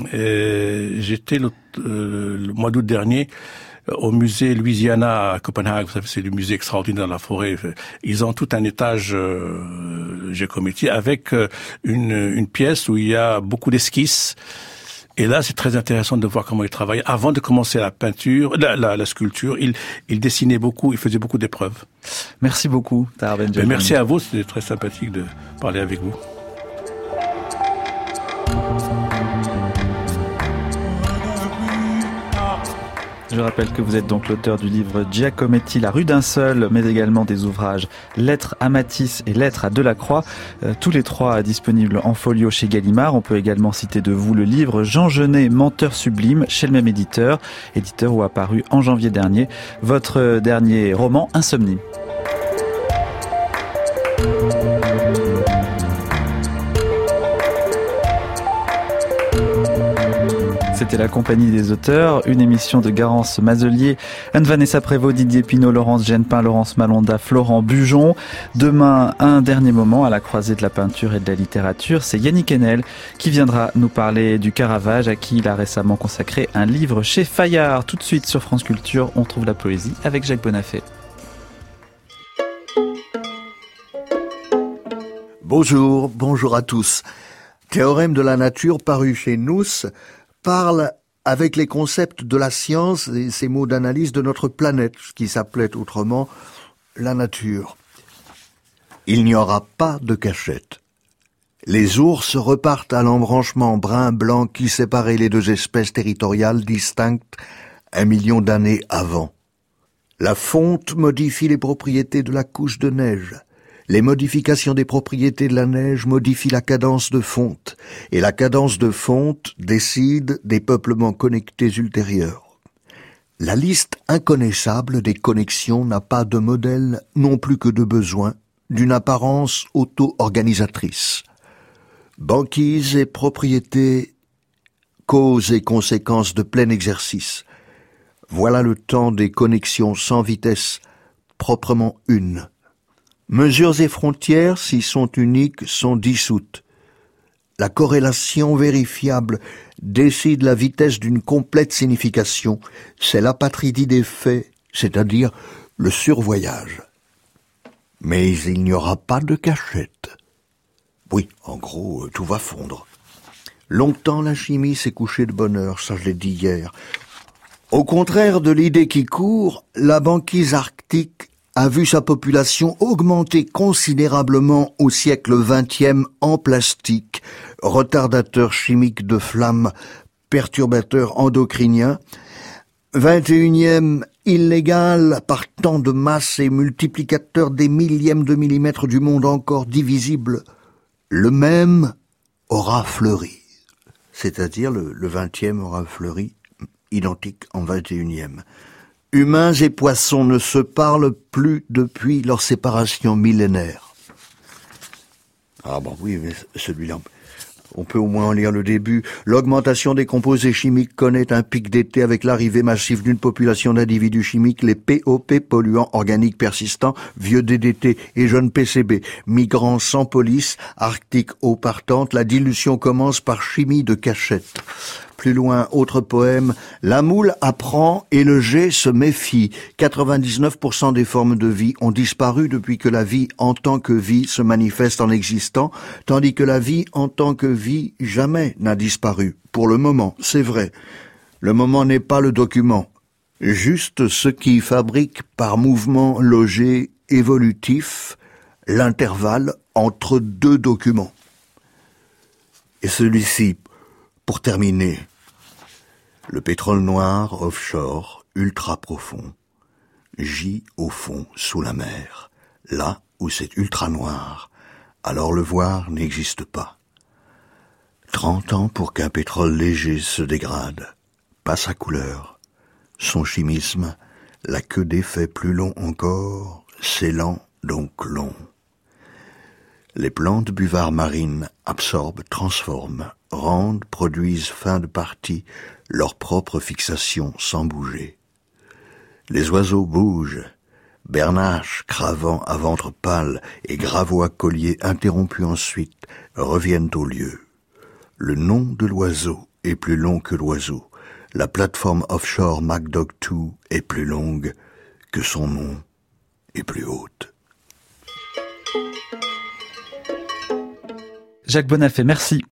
euh, j'étais le, euh, le mois d'août dernier au musée Louisiana à Copenhague. Vous savez, c'est le musée extraordinaire de la forêt. Ils ont tout un étage euh, Giacometti avec euh, une, une pièce où il y a beaucoup d'esquisses. Et là, c'est très intéressant de voir comment il travaillait. Avant de commencer la peinture, la, la, la sculpture, il, il dessinait beaucoup, il faisait beaucoup d'épreuves. Merci beaucoup, Tahar Ben-Jelloun. Merci à vous, c'était très sympathique de parler avec vous. Je rappelle que vous êtes donc l'auteur du livre Giacometti, La rue d'un seul, mais également des ouvrages Lettres à Matisse et Lettres à Delacroix, euh, tous les trois disponibles en folio chez Gallimard. On peut également citer de vous le livre Jean Genet, Menteur sublime, chez le même éditeur, éditeur où a paru en janvier dernier votre dernier roman Insomnie. c'était la compagnie des auteurs, une émission de Garance Mazelier, Anne-Vanessa Prévost, Didier Pinot, Laurence Genepin, Laurence Malonda, Florent Bujon. Demain, un dernier moment à la croisée de la peinture et de la littérature, c'est Yannick Enel qui viendra nous parler du Caravage, à qui il a récemment consacré un livre chez Fayard. Tout de suite sur France Culture, on trouve la poésie avec Jacques Bonafé. Bonjour, bonjour à tous. Théorème de la nature paru chez Nous parle avec les concepts de la science et ses mots d'analyse de notre planète, ce qui s'appelait autrement la nature. Il n'y aura pas de cachette. Les ours repartent à l'embranchement brun-blanc qui séparait les deux espèces territoriales distinctes un million d'années avant. La fonte modifie les propriétés de la couche de neige. Les modifications des propriétés de la neige modifient la cadence de fonte, et la cadence de fonte décide des peuplements connectés ultérieurs. La liste inconnaissable des connexions n'a pas de modèle, non plus que de besoin, d'une apparence auto-organisatrice. Banquise et propriété, cause et conséquences de plein exercice. Voilà le temps des connexions sans vitesse, proprement une. Mesures et frontières, s'ils sont uniques, sont dissoutes. La corrélation vérifiable décide la vitesse d'une complète signification. C'est l'apatridie des faits, c'est-à-dire le survoyage. Mais il n'y aura pas de cachette. Oui, en gros, tout va fondre. Longtemps, la chimie s'est couchée de bonne heure, ça je l'ai dit hier. Au contraire de l'idée qui court, la banquise arctique a vu sa population augmenter considérablement au siècle vingtième en plastique, retardateur chimique de flamme, perturbateur endocrinien, vingt et unième illégal par tant de masse et multiplicateur des millièmes de millimètre du monde encore divisible, le même aura fleuri. C'est-à-dire le, le vingtième aura fleuri, identique en vingt et unième. Humains et poissons ne se parlent plus depuis leur séparation millénaire. Ah bon, oui, mais celui-là, on peut au moins en lire le début. L'augmentation des composés chimiques connaît un pic d'été avec l'arrivée massive d'une population d'individus chimiques, les P O P, polluants organiques persistants, vieux D D T et jeunes P C B. Migrants sans police, Arctique eau partante, la dilution commence par chimie de cachette. Plus loin, autre poème, la moule apprend et le jet se méfie. quatre-vingt-dix-neuf pour cent des formes de vie ont disparu depuis que la vie en tant que vie se manifeste en existant, tandis que la vie en tant que vie jamais n'a disparu. Pour le moment, c'est vrai. Le moment n'est pas le document. Juste ce qui fabrique par mouvement logé évolutif l'intervalle entre deux documents. Et celui-ci, pour terminer, le pétrole noir offshore, ultra profond, gît au fond sous la mer, là où c'est ultra noir, alors le voir n'existe pas. Trente ans pour qu'un pétrole léger se dégrade, pas sa couleur, son chimisme, la queue d'effet plus long encore, c'est lent donc long. Les plantes buvards marines absorbent, transforment, rendent, produisent fin de partie leur propre fixation sans bouger. Les oiseaux bougent, bernaches cravant à ventre pâle et gravois colliers interrompus ensuite reviennent au lieu. Le nom de l'oiseau est plus long que l'oiseau. La plateforme offshore MacDoc deux est plus longue que son nom est plus haute. Jacques Bonafé, merci.